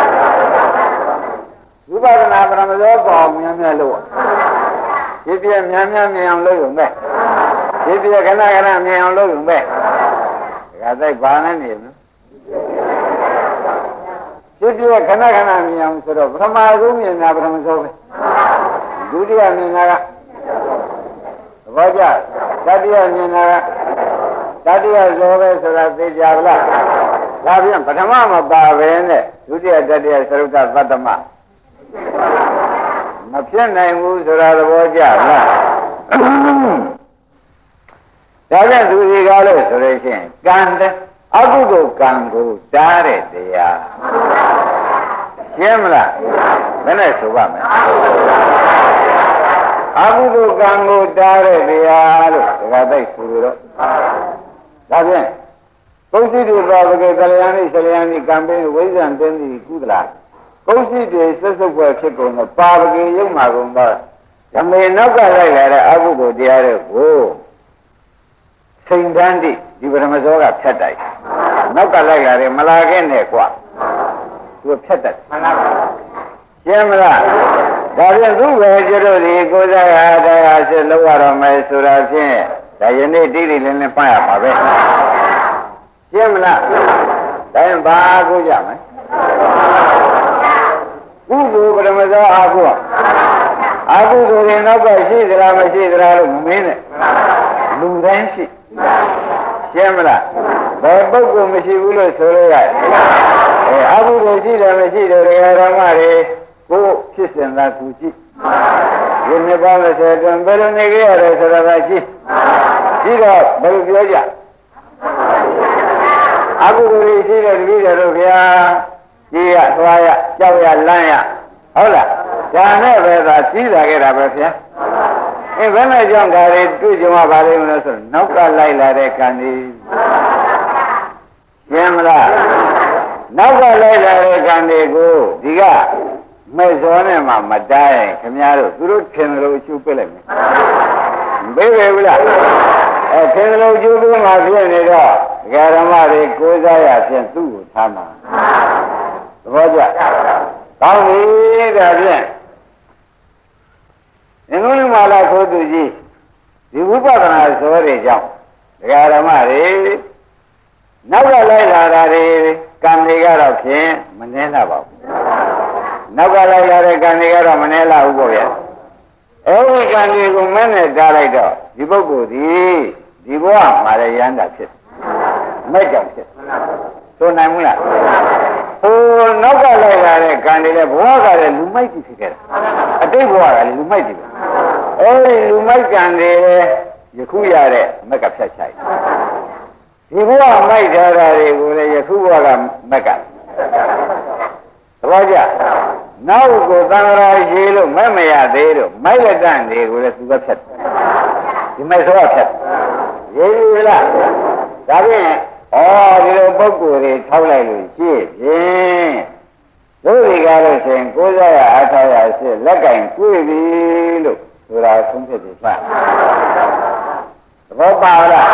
ဝိပဿနာပရမဇောပေါ်များများလို့ဒီပြည့်များများမြင်အောင်လုပ်ရုံပဲဒီပြည့်ခဏခဏမြင်အောင်လုပ်ရုံပဲဒါကသိဘာနဲ့နေမလဲဒီပြည့်ခဏခဏမြင်အောင်ဆိုတော့ပထမဆုံးမြင်တာပရမဇောပဲဒုတိယမြင်တာကသဘောကျတတိယမြင်တာကတတိယဇောပဲဆိုတာသိကြပါလားဒါပြန်ပထမမပါပဲနဲ့ဒုတိယတတိယသရုပ်သတ္တမမဖြစ်နိုင်ဘူးဆိုတာသဘောကျလားဒါပြန်သူစီကားလို့ဆိုလို့ရှိရင်ကံတဲ့အကုသိုလ်ကံကိုတားတဲ့တရားရှင်းမလားဘယ်နဲ့ဆိုပါမလဲကုသိုလ်ကံကိုတားတဲ့တရားလို့ဒကာတိုက်ဆိုလို့ဒါဖြင့်ကုသိတိဘာဝကေကလျာဏိဆလျာဏိကံပေးဝိဇ္ဇံတင်းသည်ကုသလားကုသိတိဆက်စုပ်ွယ်ဖြစ်ကုန်တော့ပါဝကေရုပ်မှာကုန်တော့ဓမေနောက်ကလိုက်လာတဲ့အကုသိုလ်တရားတွေကိုစိန်တန်းတိဒီပရမဇောကဖြတ်တိုက်နောက်ကလိုက်လာတယ်မလာခဲ့နဲ့ကွာသူဖြတ်တိုက်ရှင်းမလားဒါဖြင့်သူ့ပဲကျတော့ဒီကိုယ်စားရတရားစစ်လောက်ရတော့မယ်ဆိုတာဖြင့်ဒါယနေ့တိတိလင်းလင်းဖတ်ရပါပဲရှင်းမလားဒါရင်ဘာကိုကြမလဲကုသိုလ်ပရမဇောအာဟုအာဟုဆိုရင်နောက်ကရှိသလားမရှိသလားလို့မင်းနဲ့လူတိုင်းရှိရှင်းမလားဘယ်ပုဂ္ဂိုလ်မရှိဘူးလို့ဆိုလို့ရတယ်အဲအာဟုကိုရှိတယ်မရှိတယ်ဓမ္မတွေကိုဖြစ်စဉ်သာသူကြည့်ဒီနေ့ပါလို့ဆိုတော့ဘယ်လိုနေကြရလဲဆိုတာကကြည့်ကြည့်တော့ဘယ်လိုပြောကြအာဟုကိုရှိတဲ့တပည့်တော်ဗျာကြည့်ရသွားရကြောက်ရလမ်းရဟုတ်လားဒါနဲ့ပဲသာကြီးလာခဲ့တာပဲဗျာအဲဘယ်နဲ့ကြောင့်ဒါတွေတွေ့ကြမှာပါလိမ့်မလို့ဆိုတော့နောက်ကလိုက်လာတဲ့ကံကြီးရှင်းမလားနောက်ကလိုက်လာတဲ့ကံတွေကိုဒီကမဲ့စောနဲ့မှမတားရင်ခင်ဗျားတို့သူတို့ထင်တယ်လို့အကျိုးပေးလိုက်မယ်မပေးပဲဘူးလားအဲထင်တယ်လို့အကျိုးပေးမှဖြစ်နေတော့ဒကာဓမ္မတွေကိုးစားရဖြင့်သူ့ကိုထားမှာသဘောကျကောင်းပြီဒါဖြင့်ငုံလုံးမာလာဆိုသူကြီးဒီဝိပဿနာဇောတွေကြောင့်ဒကာဓမ္မတွေနောက်ကလိုက်လာတာတွေကံတွေကတော့ဖြင့်မနှဲလာပါဘူးနောက်ကလိုက်လာတဲ့ကံတွေကတော့မနှဲလာဘူးပေါ့ဗျာအဲဒီကံတွေကိုမနဲ့တားလိုက်တော့ဒီပုဂ္ဂိုလ်ဒီဒီဘဝမှာလည်းရမ်းတာဖြစ်မဲ့ကြောင့်ဖြစ်ဆိုနိုင်ဘူးလားဟိုနောက်ကလိုက်လာတဲ့ကံတွေလည်းဘဝကလည်းလူမိုက်ကြီးဖြစ်ခဲ့တာအတိတ်ဘဝကလည်းလူမိုက်ကြီးပဲအဲဒီလူမိုက်ကံတွေယခုရတဲ့မက်ကဖြတ်ချိုက်ဒီဘဝမိုက်ထားတာတွေကိုလည်းယခုဘဝကမက်ကသဘောကျနောက်ကိုသံဃာရှိလို့မဲ့မရသေးလို့မိုက်လက်တန်တွေကိုလည်းသူကဖြတ်ဒီမဲ့ဆိုတော့ဖြတ်ရေးပြီလားဒါဖြင့်ဩဒီလိုပုဂ္ဂိုလ်တွေထောက်လိုက်လို့ရှိဖြင့်တို့ဒီကားလို့ရှင်ကိုးစားရအားထားရရှိလက်ကင်တွေ့ပြီလို့ဆိုတာသုံးဖြစ်ပြီပါသဘောပါလား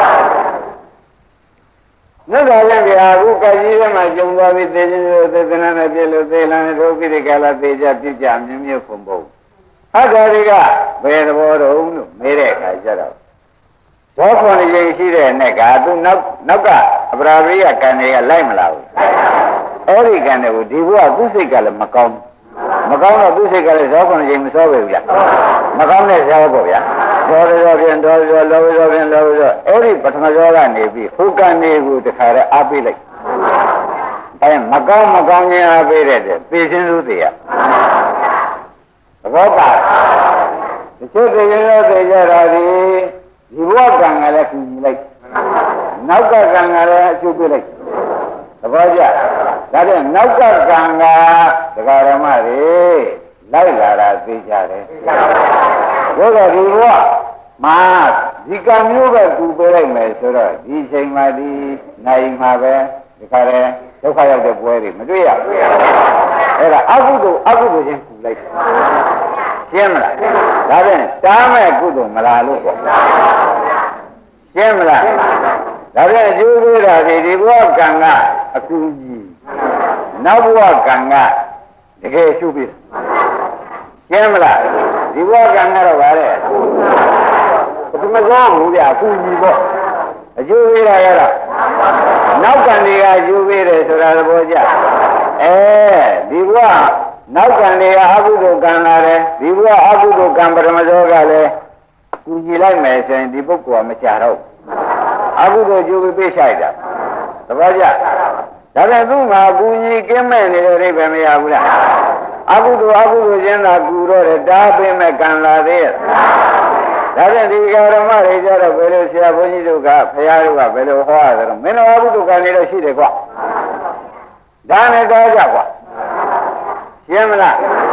မြတ်စွာဘုရားကအခုကကြီးထဲမှာကျုံသွားပြီးသေခြင်းဆိုသေသနာနဲ့ပြည့်လို့သေလန်းတို့ပိဋကလာသေကြပြကြမြင်းမြတ်ဖုံပုံဟောတော်တွေကဘယ်သဘောတော့လို့မေးတဲ့အခါကျတော့သောခွန်ရင်ရှိတဲ့နဲ့ကသူနောက်နောက်ကအပရာပရိယကံတွေကလိုက်မလာဘူးအဲ့ဒီကံတွေကိုဒီဘုရားသူ့စိတ်ကလည်းမကောင်းမကောင်းတော့သူ့စိတ်ကလည်းသောခွန်ရင်မစောပဲဘူးလားမကောင်းတဲ့ဇောပေါ့ဗျာသောသောဖြင့်သောသောလောဘသောဖြင့်လောဘသောအဲ့ဒီပထမဇောကနေပြီးဟိုကံတွေကိုတခါတည်းအားပေးလိုက်အဲမကောင်းမကောင်းခြင်းအားပေးတဲ့သေခြင်းသူတွေရသဘောပါတချို့သေခြင်းလို့သေကြတာဒီဒီဘဝကံကလည်းကူညီလိုက်နောက်ကကံကလည်းအကျိုးပေးလိုက်သဘောကျဒါဖြင့်နောက်ကကံကဒကာရမတွေလိုက်လာတာသိကြတယ်ဘုရားဒီဘဝမှာဒီကံမျိုးပဲကူပေးလိုက်မယ်ဆိုတော့ဒီချိန်မှာဒီနိုင်မှာပဲဒီခါရဲဒုက္ခရောက်တဲ့ပွဲတွေမတွေ့ရဘူးအဲ့ဒါအကုသိုလ်အကုသိုလ်ချင်းကူလိုက်ရှင်းမလားဒါဖြင့်တားမဲ့ကုသိုလ်မလားလို့ပေါ့ရှင်းမလားဒါဖြင့်အကျိုးပေးတာဒီဒီဘဝကံကအကူကြီးနောက်ဘဝကံကတကယ်အကျိုးပေးရှင်းမလားဒီဘဝကံကတော့ဗါတဲ့ပထမဆုံးဘူးဗျာအကူကြီးပေါ့အကျိုးပေးတာကတော့နောက်ကံတွေကအကျိုးပေးတယ်ဆိုတာသဘောကျအဲဒီဘဝနောက်ကံတွေကအကုသိုလ်ကံလာတယ်ဒီဘဝအကုသိုလ်ကံပထမဆုံးကလည်းကူညီလိုက်မယ်ဆိုရင်ဒီပုဂ္ဂိုလ်ကမချတော့အကုသိုလ်ကျိုးပေးချိုက်တာသဘောကျဒါပြန်သူ့မှာကူညီကင်းမဲ့နေတဲ့အိဗယ်မရဘူးလားအကုသိုလ်အကုသိုလ်ချင်းသာကူတော့တယ်တားပေးမဲ့ကံလာသေးရဲ့ဒါပြန်ဒီဃာရမတွေကြတော့ဘယ်လိုဆရာဘုန်းကြီးတို့ကဖရာတို့ကဘယ်လိုဟောရသလဲမင်းတို့အကုသိုလ်ကံတွေတော့ရှိတယ်ကွာဒါနဲ့တော့ကြကွာရှင်းမလား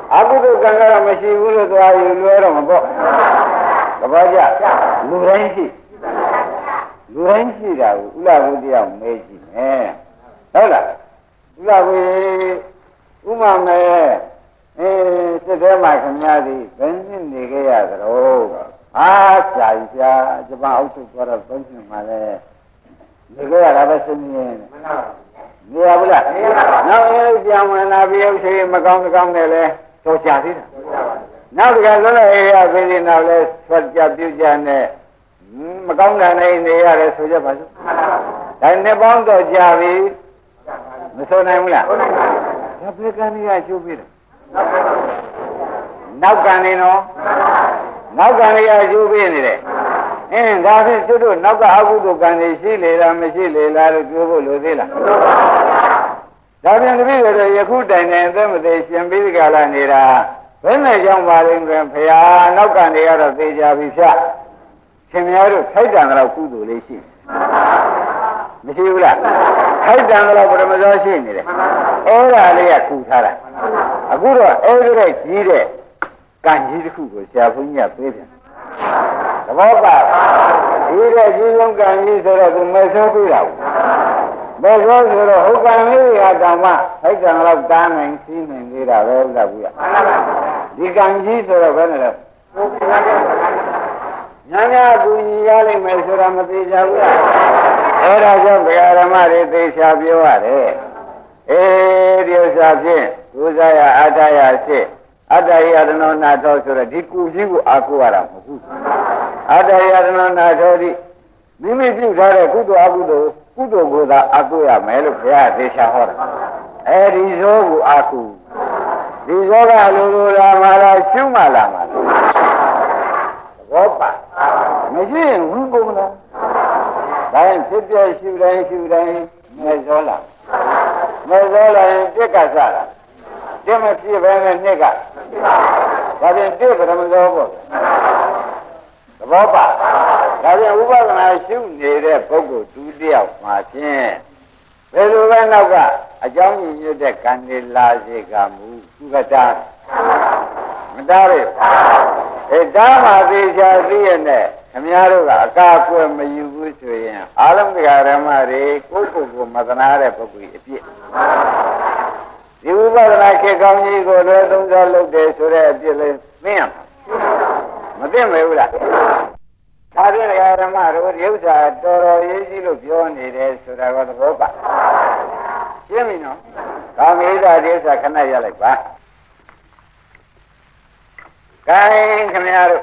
အကုသိုလ်ကံကတော့မရှိဘူးလို့သွားယူလွဲတော့မပေါ့တပည့်ကြလူတိုင်းရှိလူတိုင်းရှိတာကိုဥလာဘုတရားမေးကြည့်မယ်ဟုတ်လားဥလာဘုဥမမဲအဲစိတ်ထဲမှာခင်ဗျားသည်ဘယ်နှစ်နေခဲ့ရသလဲအာကြာကြီးကြာဂျပန်အောက်ချုပ်သွားတော့ဘယ်နှစ်မှလည်းနေခဲ့ရတာပဲစဉ်းနေနေရဘူးလားနောက်အဲပြန်ဝင်လာပြီးဥစ္စာမကောင်းကောင်းနဲ့လဲတော့ကြာသေးတာနောက်တကယ်လုံးလိုက်ရပြီဒီနောက်လဲဆွတ်ကြပြုတ်ကြနဲ့မကောင်းတဲ့နေနေရတယ်ဆိုကြပါစို့ဒါနဲ့ပေါင်းတော့ကြာပြီမဆိုနိုင်ဘူးလားဒါဘယ်ကနေကကျိုးပြီးတယ်နောက်ကနေနော်နောက်ကနေကကျိုးပြီးနေတယ်အင်းဒါဖြင့်ကျွတ်တို့နောက်ကအကုသိုလ်ကံတွေရှိလေလားမရှိလေလားလို့ပြောဖို့လိုသေးလားဒါပြန်တပည့်တွေယခုတိုင်တိုင်အသက်မသေးရှင်ပြီးဒီကလာနေတာဘယ်နဲ့ကြောင့်ပါလိမ့်မယ်ဖရာနောက်ကနေကတော့သေချာပြီဖြတ်ရှင်များတို့ထိုက်တန်တော့ကုသိုလ်လေးရှိမရှိဘူးလားထိုက်တန်တော့ပရမဇောရှိနေတယ်အဲ့ဒါလေးကကူထားတာအခုတော့အဲ့ဒီတဲ့ကြီးတဲ့ကံကြီးတစ်ခုကိုဆရာဘုန်းကြီးကပေးပြန်သဘောပါဒီတဲ့ကြီးဆုံးကံကြီးဆိုတော့သူမဲ့ဆိုးပြတာမဲ့ဆိုးဆိုတော့ဟုတ်ကံလေးကတောင်မှထိုက်တန်တော့တားနိုင်စီးနိုင်သေးတာပဲဥစ္စာဘူးရဒီကံကြီးဆိုတော့ဘယ်နဲ့လဲညာညာကူညီရလိမ့်မယ်ဆိုတာမသေးကြဘူးလားအဲ့ဒါကြောင့်ဗေဒဓမ္မတွေသေချာပြောရတယ်အေးဒီဥစ္စာဖြင့်ကုသရအတ္တရစစ်အတ္တယတနောနာထောဆိုတော့ဒီကူကြီးကိုအာကိုရတာမဟုတ်ဘူးအတ္တယတနောနာထောဒီမိမိပြုထားတဲ့ကုသိုလ်အကုသိုလ်ကုသိုလ်ကိုသာအာကိုရမယ်လို့ဘုရားသေချာဟောတာအဲဒီဇောကိုအာကိုဒီဇောကလိုလိုလာမလားရှုမှလာမလားဘောပါမရှိရင်ဝန်းကုန်လားဒါရင်ဖြစ်ပြရှုတိုင်းရှုတိုင်းမဲ့ဇောလာမဲ့ဇောလာရင်တက်ကစလာတက်မဖြစ်ပဲနဲ့နှစ်ကဒါပြင်တက်ပရမဇောပေါ့သဘောပါဒါပြင်ဥပဒနာရှုနေတဲ့ပုဂ္ဂိုလ်ဒုတိယမှာဖြင့်ဘယ်လိုပဲနောက်ကအကြောင်းရင်းညွတ်တဲ့ကံတွေလာစေကမူသူကတာမတားရအဲတားမှသေချာသိရတဲ့ခင်ဗျားတို့ကအကာအကွယ်မယူဘူးဆိုရင်အာလုံးတရားဓမ္မတွေကိုယ့်ကိုယ်ကိုမသနာတဲ့ပုဂ္ဂိုလ်အပြစ်ဒီဥပဒနာခေကောင်းကြီးကိုလည်းသုံးစားလုပ်တယ်ဆိုတဲ့အပြစ်လေးသိရမှာမသိမယ်ဘူးလားဒါဖြင့်တရားဓမ္မတို့ဒီဥစ္စာတော်တော်ရေးကြီးလို့ပြောနေတယ်ဆိုတာကသဘောပါရှင်းပြီနော်ကာမေသာဒီဥစ္စာခဏရလိုက်ပါကိုင်းခင်ဗျားတို့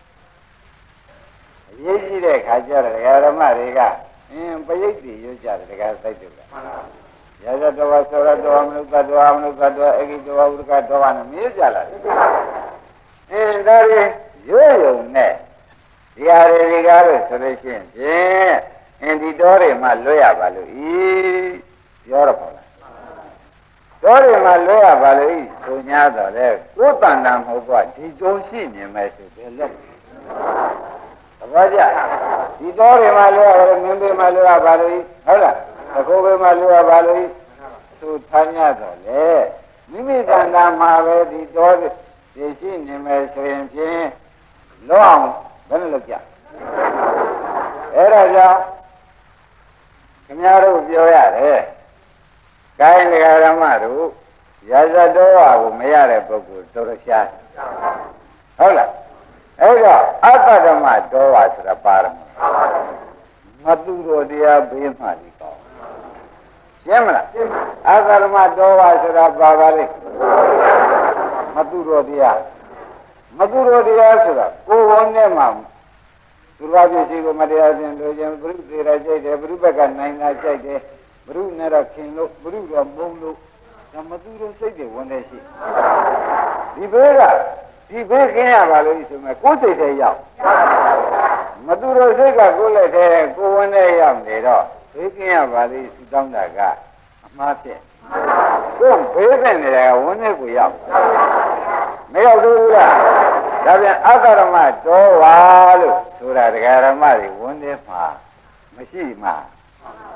အရေးကြီးတဲ့ခါကျတော့တရားဓမ္မတွေကအင်းပရိတ်တွေရွတ်ကြတယ်တရားသိတယ်လားရာဇတော်ဝါဆောရတော်မနုဿတော်မနုဿတော်အဂိတော်ဝုဒကတော်နဲ့မြည်ကြလာတယ်အင်းဒါတွေရွတ်ရုံနဲ့ဒီဟာတွေကားလို့ဆိုလို့ရှိရင်ဖြင့်အင်းဒီတော်တွေမှလွတ်ရပါလို့ဤပြောတော့ပါလားတော်တွေမှလွတ်ရပါလို့ဤဆို냐တော့လေကိုယ်တန်တန်မဟုတ်ကွာဒီကြုံရှိနေမယ်ဆိုဘယ်လို့သဘောကျဒီတော်တွေမှလွတ်ရပါလို့မင်းတွေမှလွတ်ရပါလို့ဟုတ်လားသခိုးပဲမှလွတ်ရပါလို့ဆိုထား냐တော့လေမိမိတန်တန်မှာပဲဒီတော်တွေရှိနေမယ်ဆိုရင်ဖြင့်လွတ်အောင်ဘယ်လိုလုပ်ကြအဲ့ဒါကြောင့်ခင်ဗျားတို့ပြောရတယ်ကိုင်းတရားဓမ္မတို့ရာဇတော်ဝါကိုမရတဲ့ပုဂ္ဂိုလ်တော်တော်ရှားဟုတ်လားအဲ့တော့အတ္တဓမ္မတော်ဝါဆိုတာပါရမမတူတော်တရားဘေးမှဒီကောင်းရှင်းမလားအတ္တဓမ္မတော်ဝါဆိုတာပါပါလိမ့်မတူတော်တရားမတူတော်တရားဆိုတာကိုယ်ဝန်နဲ့မှသူတော်ပြည့်စုံကိုမတရားခြင်းတို့ခြင်းဘုရုသေးရကြိုက်တယ်ဘုရုဘက်ကနိုင်တာကြိုက်တယ်ဘုရုနဲ့တော့ခင်လို့ဘုရုတော့မုံလို့ဒါမတူတော်စိတ်တွေဝင်နေရှိဒီဘေးကဒီဘေးခင်းရပါလို့ဆိုမဲ့ကိုယ်စိတ်ထဲရောက်မတူတော်စိတ်ကကိုယ်လက်ထဲကိုယ်ဝင်နဲ့ရောက်နေတော့ဘေးခင်းရပါလို့ဆူတောင်းတာကအမှားဖြစ်ကိုယ်ဘေးနဲ့နေတာကဝင်နဲ့ကိုရောက်မရောက်သေးဘူးလားဒါပြန်အတ္တဓမ္မတော်ဝါလို့ဆိုတာတရားဓမ္မတွေဝန်ထဲမှာမရှိမှ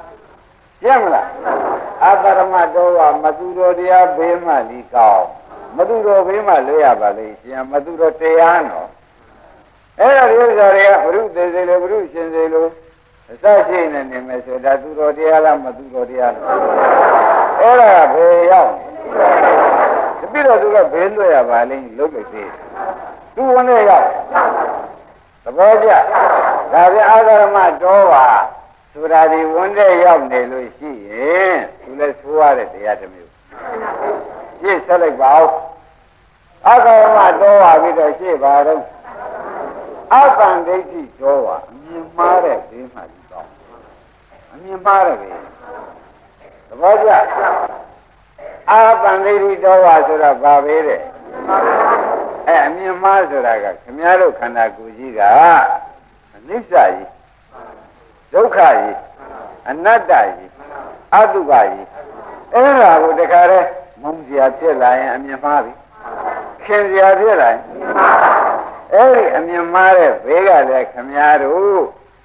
ရှင်းမလားအတ္တဓမ္မတော်ဝါမသူတော်တရားဘေးမှလီကောင်းမမသူတော်ဘေးမှာလွတ်ရပါလေရှင်မသူတော်တရားနော်အဲ့ဒါဒီဥစ္စာတွေကဘုရုသေးသေးလို့ဘုရုရှင်သေးလို့အစရှိနေနေမယ်ဆိုဒါသူတော်တရားလားမသူတော်တရားလားအဲ့ဒါဘယ်ရောက်နေပြီးတော့သူကဘေးလွတ်ရပါလိမ့်လုတ်လိုက်သေးသူဝင်နေရောက်သဘောကျဒါပြန်အာဂရမတော်ပါဆိုတာဒီဝင်တဲ့ရောက်နေလို့ရှိရင်သူလည်းဆိုရတဲ့တရားတစ်မျိုးရှင်းဆက်လိုက်ပါဦးအာဂရမတော်ပါပြီးတော့ရှင်းပါတော့အတန်ဒိဋ္ဌိတော်ပါအမြင်မှားတဲ့ဘေးမှဒီတော့အမြင်မှားတဲ့ဘေးသဘောကျအာတန်ဒိဋ္ဌိတော်ပါဆိုတာဘာပဲတဲ့အဲအမြင်မှားဆိုတာကခင်ဗျားတို့ခန္ဓာကိုယ်ကြီးကအနိစ္စကြီးဒုက္ခကြီးအနတ္တကြီးအတုပကြီးအဲ့ဒါကိုတခါတည်းမုန်းစရာဖြစ်လာရင်အမြင်မှားပြီခင်စရာဖြစ်လာရင်အဲ့ဒီအမြင်မှားတဲ့ဘေးကလည်းခင်ဗျားတို့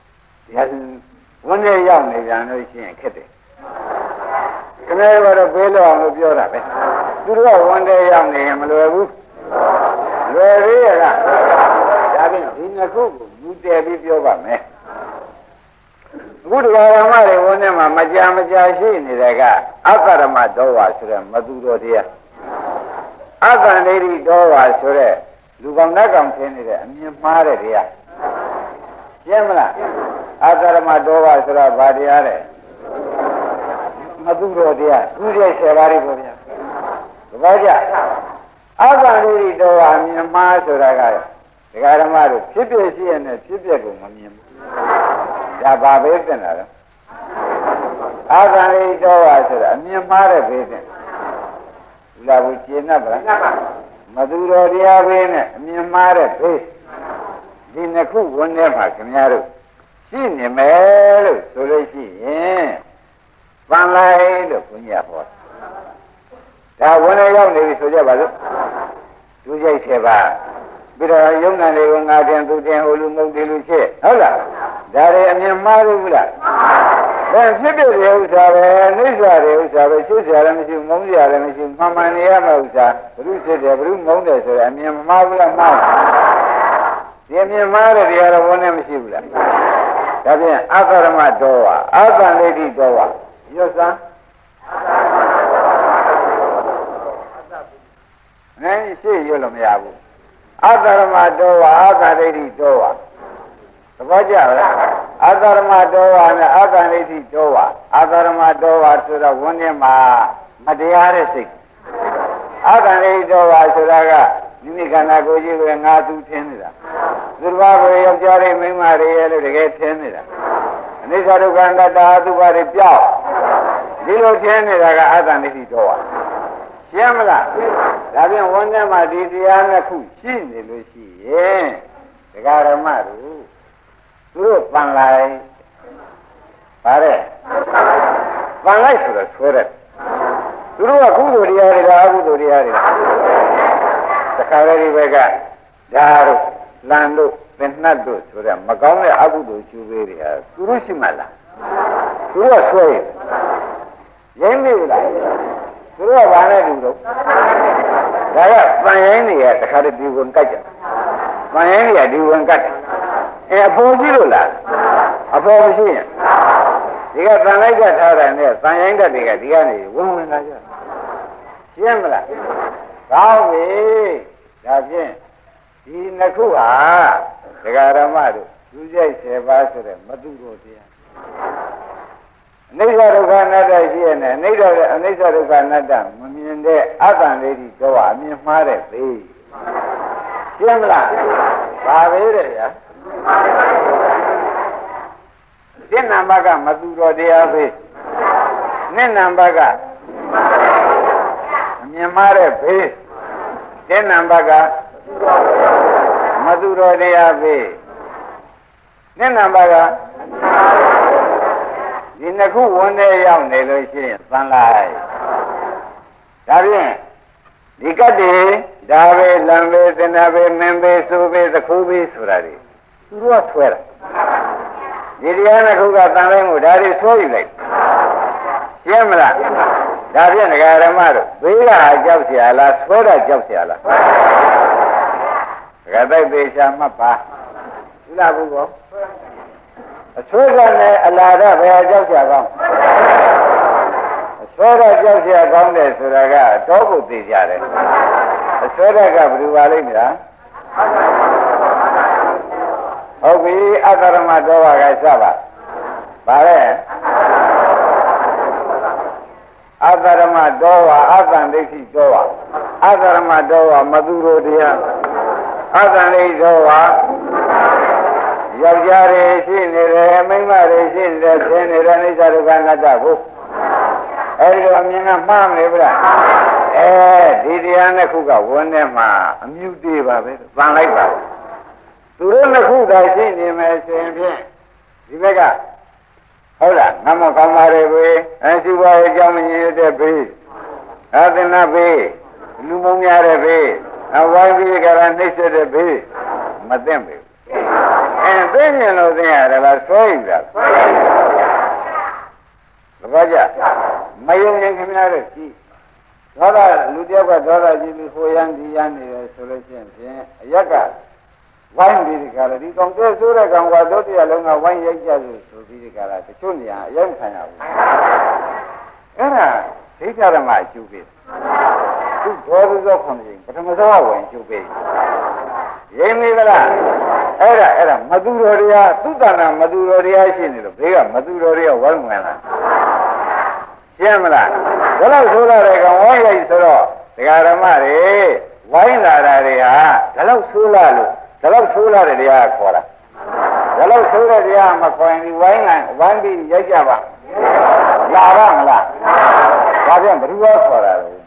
ဝန်ထဲရောက်နေကြလို့ရှိရင်ခက်တယ်ခင်ဗျားတို့ကတော့ဘေးလောက်အောင်လို့ပြောတာပဲသူတို့ကဝန်ထဲရောက်နေရင်မလွယ်ဘူးလွယ်သေးရလားဒါဖြင့်ဒီနှစ်ခုကိုမူတည်ပြီးပြောပါမယ်အခုတရားဓမ္မတွေဝန်ထဲမှာမကြာမကြာရှိနေတဲ့ကအကရမတော်ဝါဆိုတဲ့မသူတော်တရားအကန္တိရိတော်ဝါဆိုတဲ့လူကောင်နတ်ကောင်ထင်းနေတဲ့အမြင်မှားတဲ့တရားရှင်းမလားအကရမတော်ဝါဆိုတာဘာတရားလဲမသူတော်တရားသူရဲ့ဆယ်ပါးတွေပေါ့ဗျာသဘောကျအကန္တိရိတော်ဝါမြင်မှားဆိုတာကဒကာဓမ္မတို့ဖြစ်ဖြစ်ရှိရတဲ့ဖြစ်ဖြစ်ကိုမမြင်ဘူးဒါဘာပဲတင်တာလဲအာဂန္တိတော်ဝါဆိုတာအမြင်မှားတဲ့ဘေးတင်လာဘူးကျင်납ဗလားမသူတော်တရားဘေးနဲ့အမြင်မှားတဲ့ဘေးဒီနှစ်ခုဝန်ထဲမှာခင်ဗျားတို့ရှိနေမယ်လို့ဆိုလို့ရှိရင်ပန်လိုက်လို့ဘုရားဟောဒါဝန်ထဲရောက်နေပြီဆိုကြပါစို့သူကြိုက်ခဲ့ပါပြီးတော့ယုံနာတွေကိုငါတင်သူတင်ဟိုလူမုတ်တယ်လူချစ်ဟုတ်လားဒါတွေအမြင်မှားဘူးလားဒါဖြစ်ဖြစ်တဲ့ဥစ္စာပဲနှိစ္စတဲ့ဥစ္စာပဲရှုစရာလည်းမရှိမုန်းစရာလည်းမရှိမှန်မှန်နေရမယ့်ဥစ္စာဘုရုစစ်တယ်ဘုရုမုန်းတယ်ဆိုတော့အမြင်မှားဘူးလားမှားဒီအမြင်မှားတဲ့တရားတော်ဘုန်းနဲ့မရှိဘူးလားဒါဖြင့်အကရမတော်ဝါအကန္တိတော်ဝါရောစမ်းနိုင်ရှိရလို့မရဘူးအကရမတော်ဝါအကန္တိတော်ဝါသဘောကျလားအကရမတော်ဝါနဲ့အကန္တိတော်ဝါအကရမတော်ဝါဆိုတော့ဝန်းထဲမှာမတရားတဲ့စိတ်အကန္တိတော်ဝါဆိုတာကမိမိခန္ဓာကိုယ်ကြီးကငါသူထင်းနေတာသူတစ်ပါးကိုယောက်ျားလေးမိန်းမလေးရဲ့လို့တကယ်ထင်းနေတာအနိစ္စဒုက္ခအနတ္တအတုပါတွေပြောက်ဒီလိုထင်းနေတာကအကန္တိတော်ဝါရှင်းမလားဒါဖြင့်ဝန်းထဲမှာဒီတရားနှစ်ခုရှိနေလို့ရှိရင်ဒကာရမတို့သူတို့ပန်လိုက်ဗါတဲ့ပန်လိုက်ဆိုတော့ဆွဲတယ်သူတို့ကကုသိုလ်တရားတွေလားအကုသိုလ်တရားတွေလားတခါလေဒီဘက်ကဓာတ်တို့လန်တို့သင်္နှတ်တို့ဆိုတဲ့မကောင်းတဲ့အကုသိုလ်ကျူပေးတွေဟာသူတို့ရှိမှလားသူတို့ကဆွဲရင်းမိလားသူတို့ကဘာနဲ့တူတော့ဒါကပန်ရင်တွေကတခါတည်းဒီဝင်ကြိုက်တယ်ပန်ရင်တွေကဒီဝင်ကြိုက်တယ်အဲအပေါ်ရှိလို့လားအပေါ်မရှိရင်ဒီကတန်လိုက်ကြထားတယ်နဲ့တန်ရင်တက်တွေကဒီကနေဝင်ဝင်လာကြရှင်းမလားကောင်းပြီဒါဖြင့်ဒီနှစ်ခုဟာဒကာရမတို့လူကြိုက်ဆယ်ပါးဆိုတဲ့မတုတော်တရားအနိစ္စဒုက္ခအနတ္တရှိရနဲ့အနိစ္စအနိစ္စဒုက္ခအနတ္တမမြင်တဲ့အတ္တလေးတွေတော့အမြင်မှားတဲ့ဘေးရှင်းမလားဘာပဲတဲ့ဗျာရှင်းနံပါတ်ကမသူတော်တရားဘေးနှစ်နံပါတ်ကအမြင်မှားတဲ့ဘေးရှင်းနံပါတ်ကမသူတော်တရားဘေးနှစ်နံပါတ်ကဒီနှစ်ခုဝန်ထဲရောက်နေလို့ရှိရင်သံလိုက်ဒါဖြင့်ဒီကတ္တိဒါပဲလံပဲသင်္နာပဲမင်းပဲဆိုပဲသခိုးပဲဆိုတာတွေသူတို့ကဆွဲတာဒီတရားနှစ်ခုကသံလိုက်မှုဒါတွေဆွဲယူလိုက်ရှင်းမလားဒါဖြင့်ဒကာရမတို့ဘေးကကြောက်เสียလားဆွဲတာကြောက်เสียလားဒကာတိုက်သေးချာမှတ်ပါသိလားဘူးကောအဆွဲကနဲ့အလာတော့ဘယ်ကြောက်เสียကောင်းအဆွဲတော့ကြောက်เสียကောင်းတယ်ဆိုတာကတော့ကိုသိကြတယ်အဆွဲတော့ကဘယ်လိုပါလိမ့်မလားဟုတ်ပြီအတ္တရမတော်ပါကစပါပါလေအတ္တရမတော်ဝါအတ္တန်ဒိဋ္ဌိတော်ဝါအတ္တရမတော်ဝါမသူရိုတရားအတ္တန်ဒိဋ္ဌိတော်ဝါယောက်ျားတွေရှိနေတယ်မိန်းမတွေရှိနေတယ်ဆင်းနေတယ်အိဋ္ဌဒုက္ခအနတ္တကိုအဲဒီလိုအမြင်ကမှားမလဲဗျာအဲဒီတရားနှစ်ခုကဝန်ထဲမှာအမြုတေးပါပဲသံလိုက်ပါသူတို့နှစ်ခုသာရှိနေမယ်ဆိုရင်ဖြင့်ဒီဘက်ကဟုတ်လားငမကောင်းပါလေဘေးအရှိဘွားရဲ့ကြောင့်မငြင်းတဲ့ဘေးအာသနာဘေးလူမုံများတဲ့ဘေးအဝိုင်းပြီးကြတာနှိမ့်ဆက်တဲ့ဘေးမသိမ့်ဘူးအဲသိမြင်လို့သိရတယ်လားဆွဲယူတာဘာကြမယုံရင်ခင်ဗျားတို့ကြည့်ဒေါသလူတယောက်ကဒေါသကြည့်ပြီးဟိုရမ်းဒီရမ်းနေတယ်ဆိုလို့ရှိရင်အရက်ကဝိုင်းပြီးဒီကရဒီကောင်တဲ့ဆိုးတဲ့ကောင်ကတို့တရားလုံးကဝိုင်းရိုက်ကြလို့ဆိုပြီးဒီကရတချို့နေရာအရောက်ခံရဘူးအဲ့ဒါဒိဋ္ဌဓမ္မအကျိုးပေးသူဒေါသဇောခွန်ကြီးပထမဇောဝင်အကျိုးပေးရင်းမိဗလားအဲ့ဒါအဲ့ဒါမသူတော်တရားသုတနာမသူတော်တရားရှိနေလို့ဘေးကမသူတော်တရားဝိုင်းဝင်လာရှင်းမလားဘယ်လိုဆိုရတဲ့ကောင်ဝိုင်းရိုက်ဆိုတော့ဒကာဓမ္မတွေဝိုင်းလာတာတွေဟာဒါလို့ဆိုလာလို့ဒါလို့ဆိုးလာတဲ့တရားခေါ်တာဒါလို့ဆိုးတဲ့တရားမခေါ်ရင်ဒီဝိုင်းလိုက်ဝိုင်းပြီးရိုက်ကြပါလာပါမလားဒါပြန်ဘယ်သူကခေါ်တာလဲ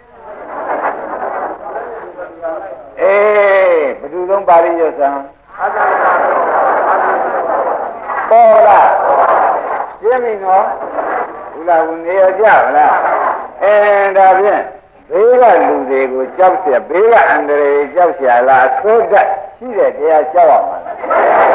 အေးဘယ်သူလုံးပါရိယသံပေါ်လားရှင်းပြီနော်ဘုရားဝင်နေရကြမလားအဲဒါဖြင့်ဘေးကလူတွေကိုကြောက်เสียဘေးကအန္တရာယ်ကြောက်เสียလားအဆိုးတတ်ရှိတဲ့တရားကြောက်အောင်ပါလား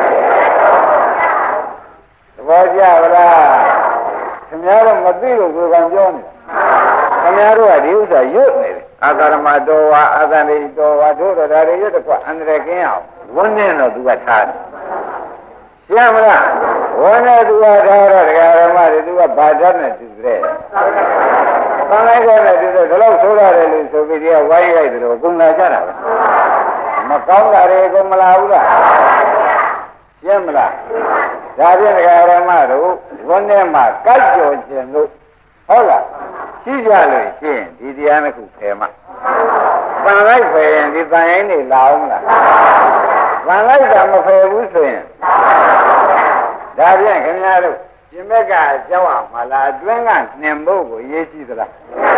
သဘောကျပါလားခင်ဗျားတို့မသိလို့ကိုယ်ကပြောနေခင်ဗျားတို့ကဒီဥစ္စာရွတ်နေတယ်အာသရမတော်ဝါအာသန္တိတော်ဝါတို့တော်ဒါတွေရွတ်တကွအန္တရာယ်ကင်းအောင်ဝန်းနေတော့သူကထားတယ်ရှင်းမလားဝန်းနေသူကထားတော့ဒကာရမတွေသူကဘာဓာတ်နဲ့တူတဲ့သံလိုက်တဲ့နဲ့တူတဲ့ဒါလို့ဆိုရတယ်လို့ဆိုပြီးဒီကဝိုင်းရိုက်တယ်လို့အကုန်လာကြတာပဲမကောင်းတာတွေအကုန်မလာဘူးလားရှင်းမလားဒါဖြင့်ဒကာရမတို့ဝန်းထဲမှာကတ်ကြော်ခြင်းလို့ဟုတ်လားရှိကြလို့ရှင်းဒီတရားတစ်ခုဖယ်မှာပန်လိုက်ဖယ်ရင်ဒီတန်ရင်နေလာအောင်မလားပန်လိုက်တာမဖယ်ဘူးဆိုရင်ဒါဖြင့်ခင်ဗျားတို့ပြင်ဘက်ကကြောက်အောင်မလားအတွင်းကနှင်ဖို့ကိုရေးကြည့်သလား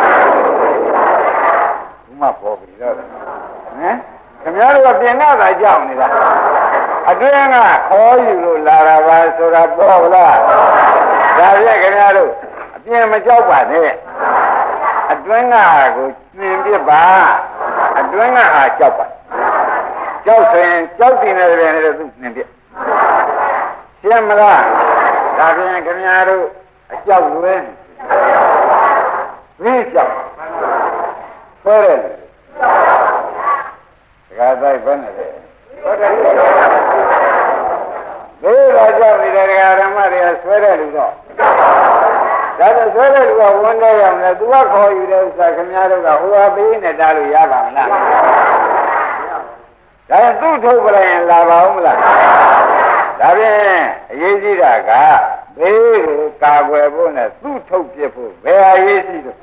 ဘုမပေါ်ပြီတော့ဟမ်ခင်ဗျားတို့ကပြင်တော့သာကြောက်နေတာအတွင်းကခေါ်ယူလို့လာတာပါဆိုတာပေါ်လားဒါဖြင့်ခင်ဗျားတို့အပြင်မကြောက်ပါနဲ့အတွင်းကကိုနှင်ပြပါအတွင်းကဟာကြောက်ပါကြောက်ဆိုရင်ကြောက်တင်တဲ့ပြင်နဲ့သူနှင်ပြရှင်းမလားဒါဖြင့်ခင်ဗျားတို့အကြောက်လွဲဝိကြောက်ဆွဲတယ်တခါတိုက်ပဲနဲ့လေဟုတ်တယ်ဘေးကကြောက်နေတဲ့ဒကာဓမ္မတွေကဆွဲတယ်လို့တော့ဒါဆိုဆွဲတဲ့လူကဝန်နေရမလားသူကခေါ်ယူတဲ့ဥစ္စာခင်ဗျားတို့ကဟိုဟာပေးနဲ့တားလို့ရပါမလားဒါရင်သူ့ထုတ်ပလိုက်ရင်လာပါဦးမလားဒါဖြင့်အရေးကြီးတာကဘေးကိုကာကွယ်ဖို့နဲ့သူ့ထုတ်ပြဖို့ဘယ်အရေးရှိတော့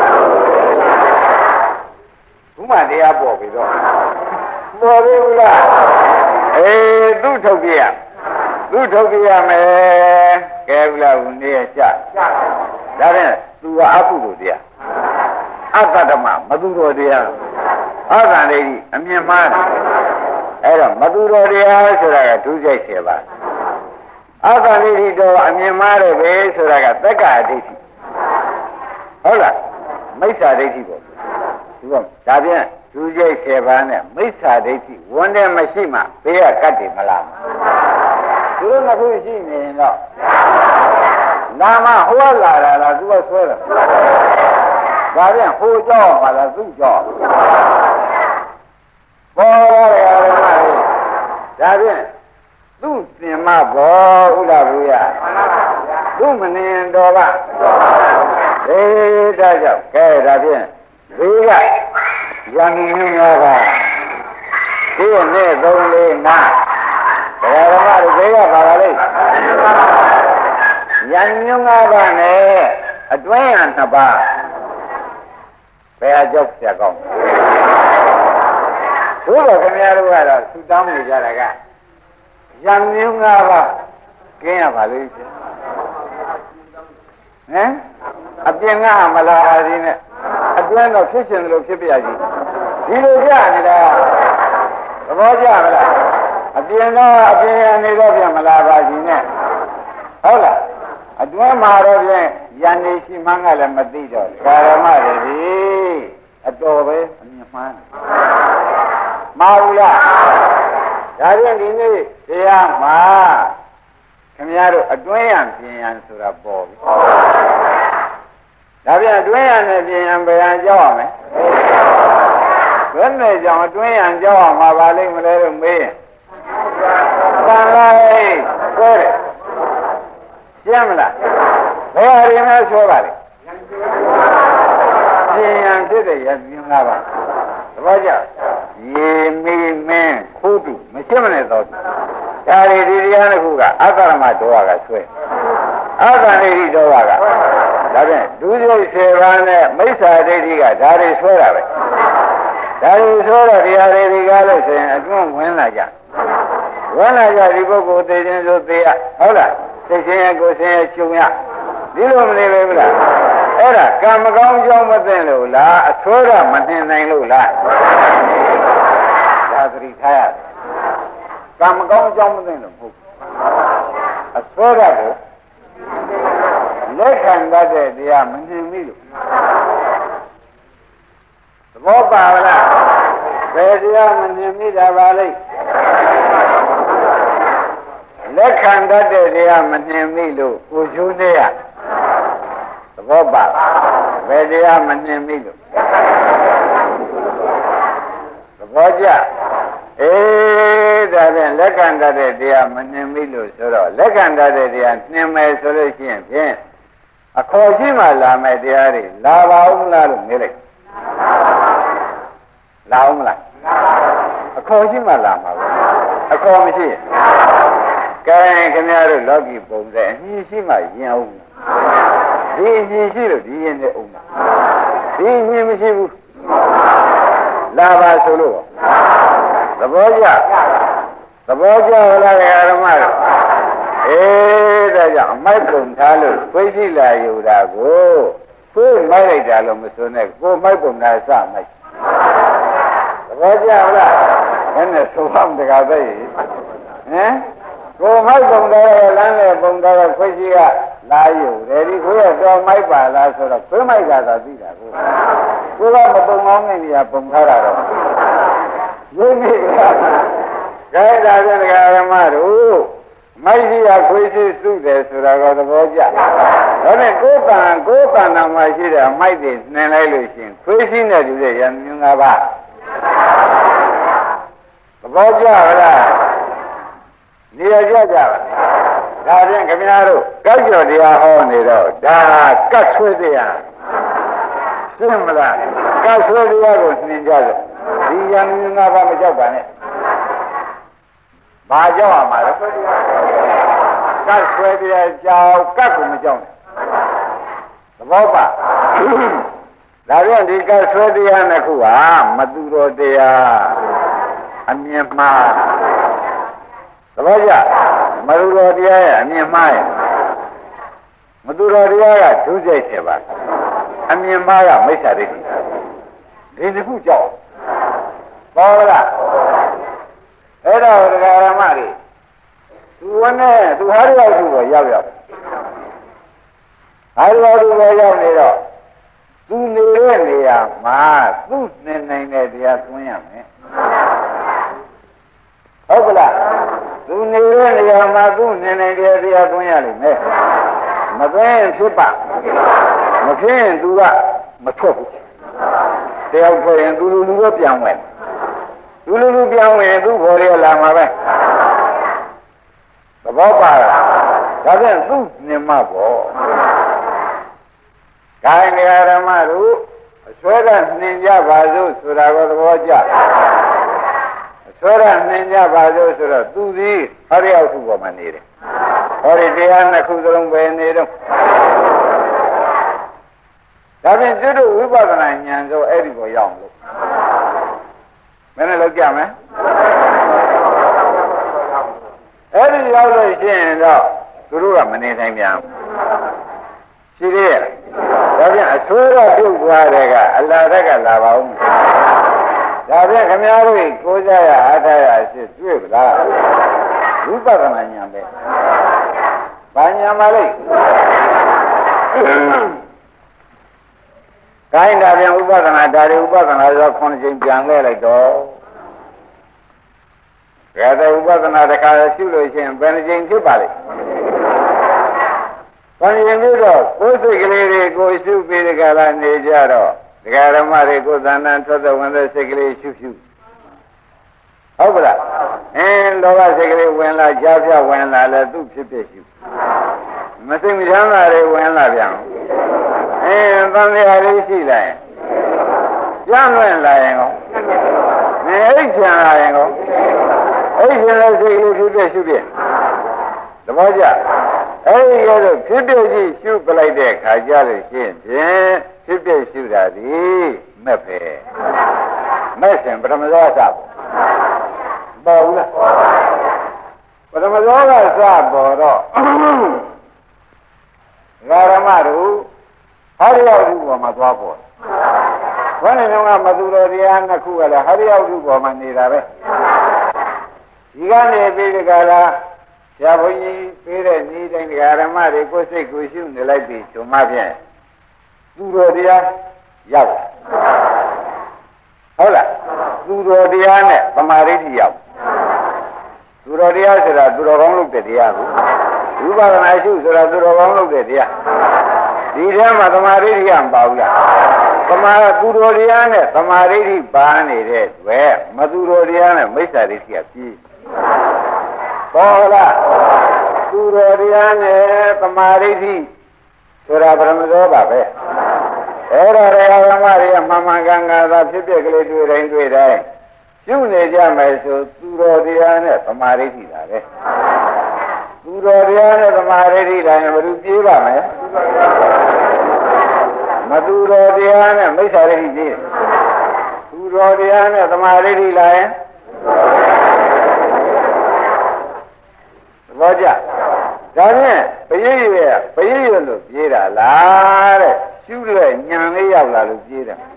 ဘုမတရားပေါ်ပြီတော့ပေါ်ပြီလားအေးသူ့ထုတ်ပြရသူ့ထုတ်ပြရမယ်ကဲဘူးလားဦးနေရကြဒါဖြင့်သူကအပုလို့တရားအတ္တဓမ္မမသူတော်တရားအာသန္တိအမြင်မှားတယ်အဲ့တော့မသူတော်တရားဆိုတာကဒုစိတ်ဆယ်ပါးအာသန္တိတော်အမြင်မှားတယ်ပဲဆိုတာကသက္ကာဒိဋ္ဌိဟုတ်လားမိစ္ဆာဒိဋ္ဌိပေါ့ဒီကဒါဖြင့်ဒုစိတ်ဆယ်ပါးနဲ့မိစ္ဆာဒိဋ္ဌိဝန်တဲ့မရှိမှဘေးကကတ်တယ်မလားသူတို့ကခုရှိနေရင်တော့နာမဟောလာတာလားသူကဆွဲတာဒါပြန်ဟိုကြောက်ပါလားသူ့ကြောက်ပေါ်ရတယ်ဓမ္မလေးဒါပြန်သူ့စင်မဘောဥဒ္ဒဘူယသူ့မနေတော်ကအေးဒါကြောင့်ကဲဒါပြန်ဘေးကရန်မျိုးများပါဒီနေ့သုံးလေးနာဓမ္မတွေဘေးကပါပါလိမ့်ရန်မျိုး၅ပါးနဲ့အတွင်းရနှစ်ပါးဘယ်အကြောက်ဆရာကောင်းဘုရားခင်ဗျားတို့ကတော့သူတောင်းနေကြတာကရန်မျိုး၅ပါးကင်းရပါလိမ့်ဟမ်အပြင်ကမလာပါသေးနဲ့အတွင်းတော့ဖြစ်ရှင်တယ်လို့ဖြစ်ပြရကြီးဒီလိုကြနေတာသဘောကျမလားအပြင်တော့အပြင်နေတော့ပြန်မလာပါဘူးနဲ့ဟုတ်လားအတွင်းမှာတော့ပြန်ရန်နေရှိမှန်းကလည်းမသိတော့ဓမ္မတွေဒီအတော်ပဲအမြင်မှန်းမဟုတ်လားဒါဖြင့်ဒီနေ့တရားမှာခင်ဗျားတို့အတွင်းရန်ပြင်ရန်ဆိုတာပေါ်ပြီဒါပြန်အတွင်းရန်နဲ့ပြင်ရန်ဘယ်ရန်ကြောက်ရမလဲဘယ်နဲ့ကြောင့်အတွင်းရန်ကြောက်ရမှာပါလိမ့်မလဲလို့မေးရင်သံလိုက်ဆွဲတယ်ရှင်းမလားဘယ်ဟာတွေနဲ့ဆွဲပါလဲပြင်ရန်ဖြစ်တဲ့ရန်ပြင်လာပါသဘောကျရေမီမင်းခိုးတူမရှင်းမလဲတော့ဒါတွေဒီတရားတစ်ခုကအတ္တရမဒေါဝကဆွဲအတ္တနိတိဒေါဝကဒါဖြင့်ဒုစရိုက်ဆယ်ပါးနဲ့မိစ္ဆာဒိဋ္ဌိကဒါတွေဆွဲတာပဲဒါတွေဆွဲတော့တရားတွေဒီကားလို့ဆိုရင်အတွင်းဝင်လာကြဝင်လာကြဒီပုဂ္ဂိုလ်သိခြင်းဆိုသိရဟုတ်လားသိခြင်းရဲ့ကိုယ်ခြင်းရဲ့ချုပ်ရဒီလိုမနေဘူးလားအဲ့ဒါကံမကောင်းကြောင်းမသိလို့လားအဆွဲရမနှင်နိုင်လို့လားဒါသတိထားရတယ်ကံမကောင်းကြောင်းမသိလို့မဟုတ်အဆွဲရကိုလက်ခံတတ်တဲ့တရားမနှင်မိလို့သဘောပါလားဘယ်တရားမနှင်မိတာပါလိမ့်လက်ခံတတ်တဲ့တရားမနှင်မိလို့ကိုချိုးနေရသဘောပါဘယ်တရားမနှင်မိလို့သဘောကျအေးဒါဖြင့်လက်ခံတတ်တဲ့တရားမနှင်မိလို့ဆိုတော့လက်ခံတတ်တဲ့တရားနှင်မယ်ဆိုလို့ရှိရင်ဖြင့်အခေါ်ရှိမှလာမယ်တရားတွေလာပါဦးမလားလို့မေးလိုက်လာဦးမလားအခေါ်ရှိမှလာမှာပဲအခေါ်မရှိရင်ကဲခင်ဗျားတို့လောကီပုံစံအမြင်ရှိမှရင်အောင်ဒီအမြင်ရှိလို့ဒီရင်နဲ့အောင်ဒီအမြင်မရှိဘူးလာပါဆိုလို့သဘောကျသဘောကျလားဓမ္မတို့အေးဒါကြောင့်အမိုက်ပုံထားလို့ခွေးရှိလာယူတာကိုခွေးမိုက်လိုက်တာလို့မဆိုနဲ့ကိုမိုက်ပုံတာစမိုက်သဘောကျလားဘယ်နဲ့ဆိုအောင်တကားပဲဟမ်ကိုမိုက်ပုံတယ်လမ်းနဲ့ပုံတယ်ခွေးရှိကလာယူတယ်ဒီခွေးရတော့မိုက်ပါလားဆိုတော့ခွေးမိုက်ကသာသိတာကိုကိုကမပုံကောင်းနေရပုံထားတာတော့ရင်းနေကြကဲဒါပြန်ဓမ္မတို့မိုက်ရှိရခွေးရှိစုတယ်ဆိုတာကသဘောကျဒါနဲ့ကိုယ်တန်ကိုယ်တန်နာမှာရှိတဲ့မိုက်တွေနှင်လိုက်လို့ရှိရင်ခွေးရှိနဲ့တူတဲ့ရံမျိုး၅ပါးသဘောကျလားနေရာကြကြပါဒါဖြင့်ခင်ဗျားတို့ကောက်ကျော်တရားဟောနေတော့ဒါကတ်ဆွဲတရားရှင်းမလားကတ်ဆွဲတရားကိုနှင်ကြတယ်ဒီရံမျိုး၅ပါးမကြောက်ပါနဲ့ဘာကြောက်ရမှာလဲကတ်ဆွဲတရားကြောက်ကတ်ကိုမကြောက်နဲ့သဘောပါဒါပြန်ဒီကတ်ဆွဲတရားနှစ်ခုဟာမတူတော်တရားအမြင်မှားသဘောကျမတူတော်တရားရဲ့အမြင်မှားရဲ့မတူတော်တရားကဒုစရိုက်ဖြစ်ပါအမြင်မှားကမိစ္ဆာဒိဋ္ဌိဒီနှစ်ခုကြောက်ဘောလားအဲ့တော့ဒကာရမတွေသူဝနဲ့သူဟာရရောက်သူတော့ရောက်ရောက်ဟာရရောက်သူတော့ရောက်နေတော့သူနေတဲ့နေရာမှာသူ့နေနိုင်တဲ့တရားသွင်းရမယ်ဟုတ်ကလားသူနေတဲ့နေရာမှာသူ့နေနိုင်တဲ့တရားသွင်းရလိမ့်မယ်မသွင်းရင်ဖြစ်ပါမဖြစ်ရင်သူကမထွက်ဘူးတယောက်ထွက်ရင်သူလူလူတော့ပြန်ဝင်သူလူလူပြန်ဝင်သူ့ဘော်ရလာမှာပဲသဘောပါလားဒါပြန်သူ့နေမှာပေါ့ခိုင်းနေရဓမ္မတို့အစွဲကနှင်ကြပါစို့ဆိုတာကိုသဘောကျအစွဲကနှင်ကြပါစို့ဆိုတော့သူသည်ဟောရရောက်သူ့ပေါ်မှာနေတယ်ဟောဒီတရားနှစ်ခုစလုံးပဲနေတော့ဒါဖြင့်ကျွတ်တို့ဝိပဿနာဉာဏ်ဆိုအဲ့ဒီကိုရောက်လို့မင်းလည်းလောက်ကြမယ်အဲ့ဒီရောက်လို့ရှိရင်တော့သူတို့ကမနေနိုင်ပြန်ရှိသေးရဲ့ဒါဖြင့်အဆိုးတော့ပြုတ်သွားတဲ့ကအလာတက်ကလာပါဦးဒါဖြင့်ခင်ဗျားတို့ကိုးကြရအားထားရရှိတွေ့ပလားဝိပဿနာဉာဏ်ပဲဘာဉာဏ်ပါလိမ့်ကိုင်းတာပြန်ဥပဒနာဒါတွေဥပဒနာဆိုခုနှစ်ချိန်ပြန်လဲလိုက်တော့ဒါတဲ့ဥပဒနာတစ်ခါရှုလို့ရှိရင်ဘယ်နှချိန်ဖြစ်ပါလိမ့်။ဘာရင်ပြီးတော့ကိုယ်စိတ်ကလေးတွေကိုရှုပြီးဒီကလာနေကြတော့ဒကာဓမ္မတွေကိုသဏ္ဍာန်ထွက်တဲ့ဝင်တဲ့စိတ်ကလေးရှုရှုဟုတ်ကလားအင်းလောဘစိတ်ကလေးဝင်လာကြားပြဝင်လာလဲသူ့ဖြစ်ဖြစ်ရှုမစိတ်မချမ်းသာတွေဝင်လာပြန်အင်းသံဃာလေးရှိလာရင်ကြမ်းလွင့်လာရင်ကောမင်းအိတ်ချင်လာရင်ကောအိတ်ချင်တဲ့စိတ်လေးဖြစ်ဖြစ်ရှုပြသဘောကျအဲ့ဒီရတော့ဖြစ်ဖြစ်ကြီးရှုပလိုက်တဲ့ခါကြလို့ရှိရင်ဖြင့်ဖြစ်ဖြစ်ရှုတာဒီမဲ့ပဲမဲ့ရှင်ပထမဇောစပေါ့ပေါ်ဘူးလားပထမဇောကစပေါ်တော့ဂါရမတို့ဟရိယဝုပေါ်မှာသွားပေါ်ဘယ်နဲ့တော့မသူတော်တရားနှစ်ခုကလည်းဟရိယဝုပေါ်မှာနေတာပဲဒီကနေပြီးဒီကလာဆရာဘုန်းကြီးပေးတဲ့ဤတိုင်းဓမ္မတွေကိုစိတ်ကိုရှုနေလိုက်ပြီးချုံမဖြင့်သူတော်တရားရောက်ဟုတ်လားသူတော်တရားနဲ့သမာဓိတိရောက်သူတော်တရားဆိုတာသူတော်ကောင်းလုပ်တဲ့တရားကိုဝိပဿနာရှုဆိုတာသူတော်ကောင်းလုပ်တဲ့တရားဒီထဲမှာသမာဓိတိယမပါဘူးလားသမာသူတော်တရားနဲ့သမာဓိတိပါနေတဲ့တွေ့မသူတော်တရားနဲ့မိစ္ဆာဒိဋ္ဌိကပြီးဟုတ်လားသူတော်တရားနဲ့သမာဓိဋ္ဌိဆိုတာပရမဇောပါပဲအဲ့ဒါရဟဓမ္မတွေကမှန်မှန်ကန်ကန်သာဖြစ်ဖြစ်ကလေးတွေ့တိုင်းတွေ့တိုင်းရှုနေကြမယ်ဆိုသူတော်တရားနဲ့သမာဓိဋ္ဌိလာပဲသူတော်တရားနဲ့သမာဓိဋ္ဌိလာရင်ဘယ်လိုပြေးပါမလဲမသူတော်တရားနဲ့မိစ္ဆာဒိဋ္ဌိပြေးသူတော်တရားနဲ့သမာဓိဋ္ဌိလာရင်ဘောကြဒါဖြင့်ပရိယေပရိယေလို့ပြေးတာလားတဲ့ရှုတဲ့ညံလေးရောက်လာလို့ပြေးတယ်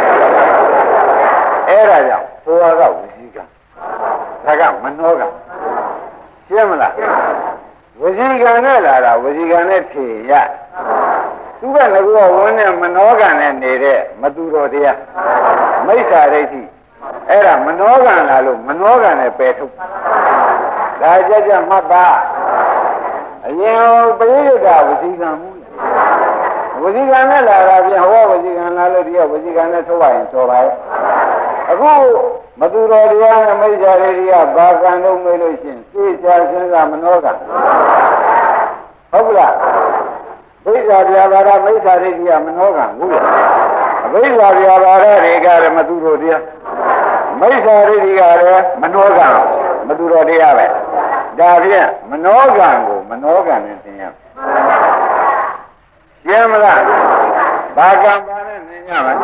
အဲ့ဒါကြောင့်ဘုရားကဝစီကဒါကမနောကရှင်းမလားဝစီကနဲ့လာတာဝစီကနဲ့ဖြေရသူကလည်းကောဝန်းနဲ့မနောကနဲ့နေတဲ့မသူတော်တရားမိစ္ဆာဒိဋ္ဌိအဲ့ဒါမနောကလာလို့မနောကနဲ့ပယ်ထုတ်ဒါကြကြမှတ်ပါအရင်ပရိယကဝစီကံမှုဝစီကံနဲ့လာတာပြန်ဟောဝစီကံလာလို့ဒီကဝစီကံနဲ့ထုတ်ပါရင်ဆိုပါရဲ့အခုမသူတော်တရားနဲ့မိစ္ဆာဒိဋ္ဌိကဘာကံလို့မေးလို့ရှိရင်သိချာစဉ်းစားမနောကဟုတ်ကလားမိစ္ဆာပြာပါဒမိစ္ဆာဒိဋ္ဌိကမနောကဘူးလားအဘိဓါပြာပါဒတွေကလည်းမသူတော်တရားမိစ္ဆာဒိဋ္ဌိကလည်းမနောကမသူတော်တရားပဲဒါဖြင့်မနောကံကိုမနောကံနဲ့သင်ရရှင်းမလားဘာကံပါနဲ့သင်ရမလဲ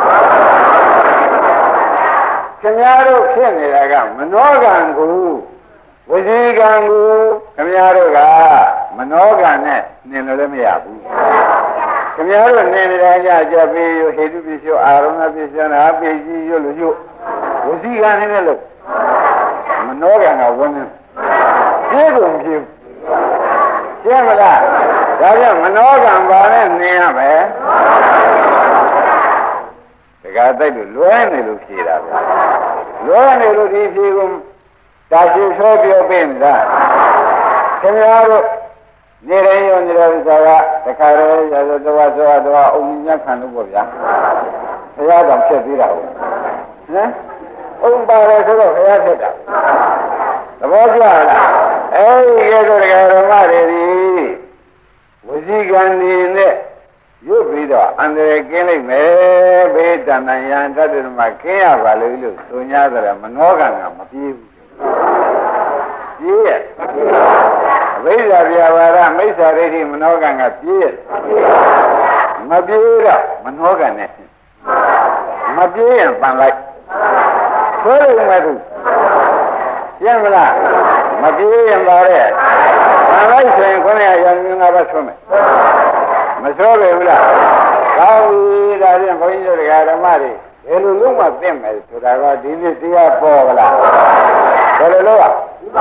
ခင်ဗျားတို့ဖြစ်နေတာကမနောကံကိုဝစီကံကိုခင်ဗျားတို့ကမနောကံနဲ့နှင်လို့လည်းမရဘူးခင်ဗျားတို့နှင်နေတာကြကြပြီးဟေတုပစ္စယအာရုံပစ္စယနာပိကြီးရွလို့ရွဝစီကံနဲ့လို့မနောကံကဝင်နေပြေကုန်ပြေရှင်းမလားဒါကြောင့်မနောကံပါနဲ့နင်ရမယ်တခါတိုက်လို့လွဲနေလို့ဖြေတာပဲလွဲနေလို့ဒီဖြေကုန်တာရှိသောပြောပေးနေတာခင်ဗျားတို့နေရရောနေတဲ့ဥစ္စာကတခါတည်းရသောတော်သောတော်အုံမြတ်ခံလို့ပေါ့ဗျာဘုရားတော်ဖြစ်သေးတာဟုတ်ဟမ်အုံပါလေဆိုတော့ဘုရားဖြစ်တာသဘောကျလားအဲဒီကဲဆိုတရားဓမ္မတွေဒီဝစီကံနေနဲ့ရုပ်ပြီးတော့အန္တရာယ်ကင်းလိုက်မယ်ဘေးတဏ္ဍယံတတ္တမကင်းရပါလို့လို့ဆို냐တယ်မနောကံကမပြေးဘူးပြေးရဲ့အဘိဓါပြဘာရမိစ္ဆာဒိဋ္ဌိမနောကံကပြေးရဲ့မပြေးတော့မနောကံနဲ့မပြေးရင်ပန်လိုက်ဆွဲလို့မဟုတ်ရှင်းမလားမပြေးရင်ပါတဲ့ပန်လိုက်ဆိုရင်ခொနည်းရံငါးပါးဆွဲမယ်မဆွဲပဲဘူးလားကောင်းပြီဒါဖြင့်ဘုန်းကြီးတို့ဓမ္မတွေဘယ်လိုလုပ်မှသိမယ်ဆိုတာကဒီနေ့တရားပေါ်ကလားဘယ်လိုလုပ်ရ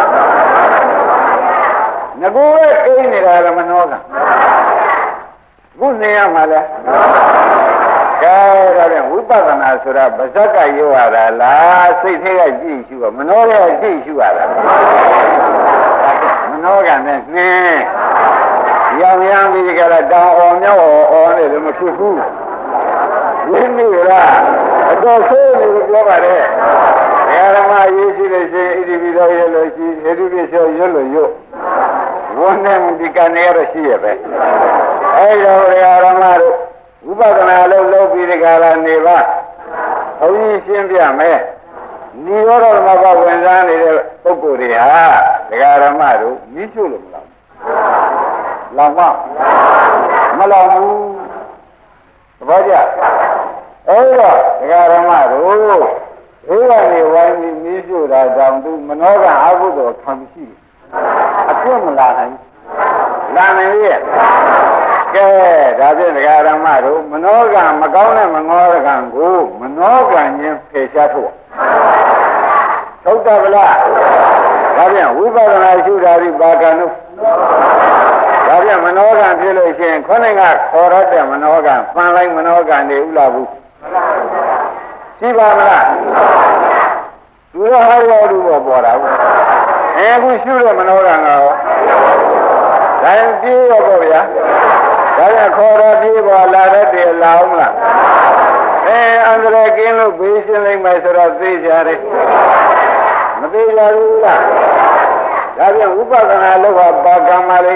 ငကူရဲ့ကိန်းနေတာကမနှောကခုနေရမှာလဲကဲဒါဖြင့်ဝိပဿနာဆိုတာဗဇက်ကရောရတာလားစိတ်ထဲကကြည့်ရှုရမနှောတဲ့ကြည့်ရှုရတာမနှောကနဲ့နှင်းရောင်ရမ်းပြီးကြတော့တောင်အော်မြောက်အော်နေတယ်မဖြစ်ဘူးရင်းနေလားအတော်ဆိုးနေလို့ပြောပါတယ်ဓမ္မရေးရှိလို့ရှိရင်ဣတိပိသောရလို့ရှိဟေတုပိသောရွတ်လို့ရွတ်ဝန်နဲ့ဒီကနေရရှိရပဲအဲဒါဓမ္မတို့ဝိပဿနာလို့လုပ်ပြီးဒီကလာနေပါဘုန်းကြီးရှင်းပြမယ်နိရောဓဓမ္မကဝင်စားနေတဲ့ပုဂ္ဂိုလ်တွေဟာဒကာဓမ္မတို့မိရှုလို့မလားလောင်မမလောင်ဘူးသဘောကျအဲ့တော့ဒကာဓမ္မတို့ဘေးကနေဝိုင်းပြီးမြည်ပြတာတောင်သူမနောကအကုသိုလ်ခံရှိတယ်အပြတ်မလာနိုင်လာနိုင်ရဲ့ကဲဒါဖြင့်ဒကာဓမ္မတို့မနောကမကောင်းတဲ့မငေါကံကိုမနောကံချင်းဖယ်ရှားဖို့ထုတ်တယ်ဗလားဒါဖြင့်ဝိပဿနာရှုတာဒီဘာကံတို့ဒါပြန်မနောကံဖြစ်လို့ရှိရင်ခေါင်းကခေါ်ရတဲ့မနောကံပန်လိုက်မနောကံနေဥလားဘူးရှိပါမလားသူရဟောလူပေါ်ပေါ်တာဘူးအဲခုရှုတဲ့မနောကံကရောဒါရင်ပြေးရောပေါ့ဗျာဒါပြန်ခေါ်ရပြေးပေါ်လာတဲ့လာအောင်မလားအဲအန္တရာယ်ကင်းလို့ဘေးရှင်းလိုက်မယ်ဆိုတော့သိကြတယ်မသိကြဘူးလားဒါပြန်ဝိပဿနာလုပ်ဟာပါကံပါလေ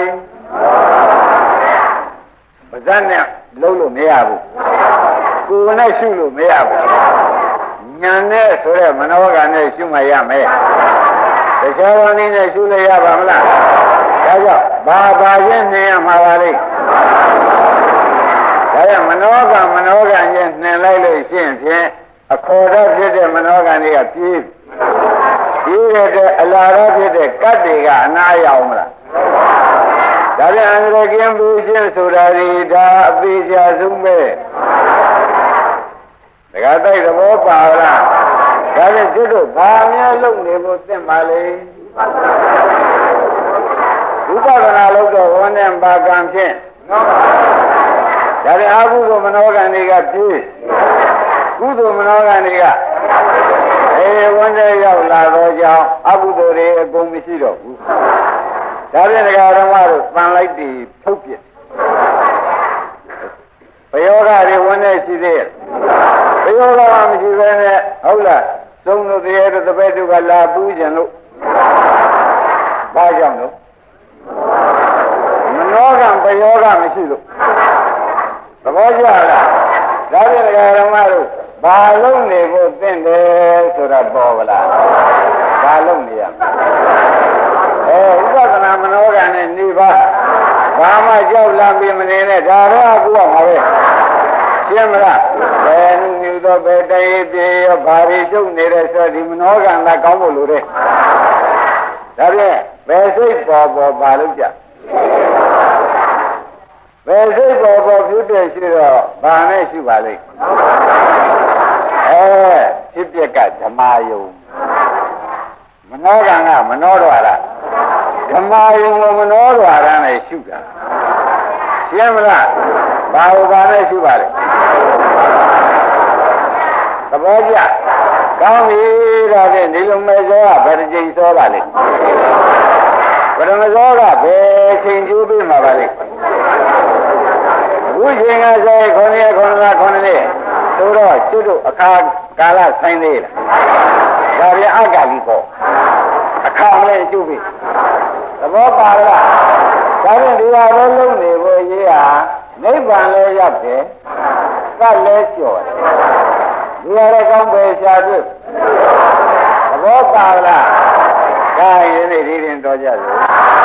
ပဇတ်နဲ့လုံးလို့မရဘူးကိုယ်နဲ့ရှုလို့မရဘူးညာနဲ့ဆိုရဲမနောကနဲ့ရှုမှရမယ်တခြားဝန်နဲ့ရှုလို့ရပါမလားဒါကြောင့်ဘာဘာချင်းနေရမှာပါလိမ့်ဒါကြောင့်မနောကမနောကချင်းနှင်လိုက်လို့ရှိရင်ဖြင့်အခေါ်တော့ဖြစ်တဲ့မနောကတွေကပြေးပြေးတဲ့အလားတော့ဖြစ်တဲ့ကတ်တွေကအနာရောက်မလားဒါပြန်အန္တရာယ်ကင်းပြီးရှင်းဆိုတာဒီဒါအသေးချာဆုံးပဲဒကာတိုက်သဘောပါလားဒါပြန်ကျွတ်တို့ဘာများလုပ်နေဖို့သင့်ပါလေဝိပဿနာလုပ်တော့ဝန်နဲ့ပါကံဖြင့်ဒါပြန်အကုသိုလ်မနောကံတွေကပြေးကုသိုလ်မနောကံတွေကအေးဝန်နဲ့ရောက်လာတော့ကြောင့်အကုသိုလ်တွေအကုန်မရှိတော့ဘူးဒါဖြင့်ဒကာဓမ္မတို့ပန်လိုက်ပြီးထုတ်ပြဘယောဂတွေဝင်နေရှိသေးရဲ့ဘယောဂမရှိဘဲနဲ့ဟုတ်လားသုံးလို့တရားတို့တပည့်တို့ကလာပူးကြလို့ဘာကြောင့်လို့မနောကံဘယောဂမရှိလို့သဘောကျလားဒါဖြင့်ဒကာဓမ္မတို့ဘာလုံးနေဖို့သင့်တယ်ဆိုတာပေါ်ပါလားဘာလုံးနေရအဲဥပဒနာမနောကံနဲ့နေပါဘာမှကြောက်လန့်ပြီးမနေနဲ့ဒါတော့အခုကမှာပဲရှင်းမလားဘယ်နည်းနည်းတော့ဘယ်တည်းပြေရောဘာတွေကျုပ်နေတဲ့ဆိုဒီမနောကံကကောင်းဖို့လိုတယ်ဒါဖြင့်ဘယ်စိတ်ပေါ်ပေါ်ပါလို့ကြဘယ်စိတ်ပေါ်ပေါ်ဖြစ်တဲ့ရှိတော့ဘာနဲ့ရှိပါလိမ့်အဲဖြစ်ပြက်ကဓမ္မယုံမနောကံကမနောတော်ရဓမ္မယုံကိုမနောတော်ရနဲ့ရှုတာရှင်းမလားဘာလို့ဘာနဲ့ရှုပါလဲသဘောကျကောင်းပြီဒါဖြင့်ဒီလိုမဲ့စောကဗရကြိမ်စောပါလေပရမစောကဘယ်ချချိန်ကျိုးပေးမှာပါလေအခုချိန်ကဆိုင်ခေါင်းရခေါင်းလာခေါင်းလေးဆိုတော့ကျွတ်တို့အခါကာလဆိုင်သေးလားဒါပြန်အကလီပေါ့အခါလည်းကျုပ်ပြီသဘောပါလားဒါဖြင့်ဒီဟာလည်းလုံးနေဖို့ရေးဟာနိဗ္ဗာန်လည်းရောက်တယ်ကလည်းကျော်တယ်ဒီဟာလည်းကောင်းပဲရှားတွေ့သဘောပါလားဒါရင်ဒီရင်တော်ကြစို့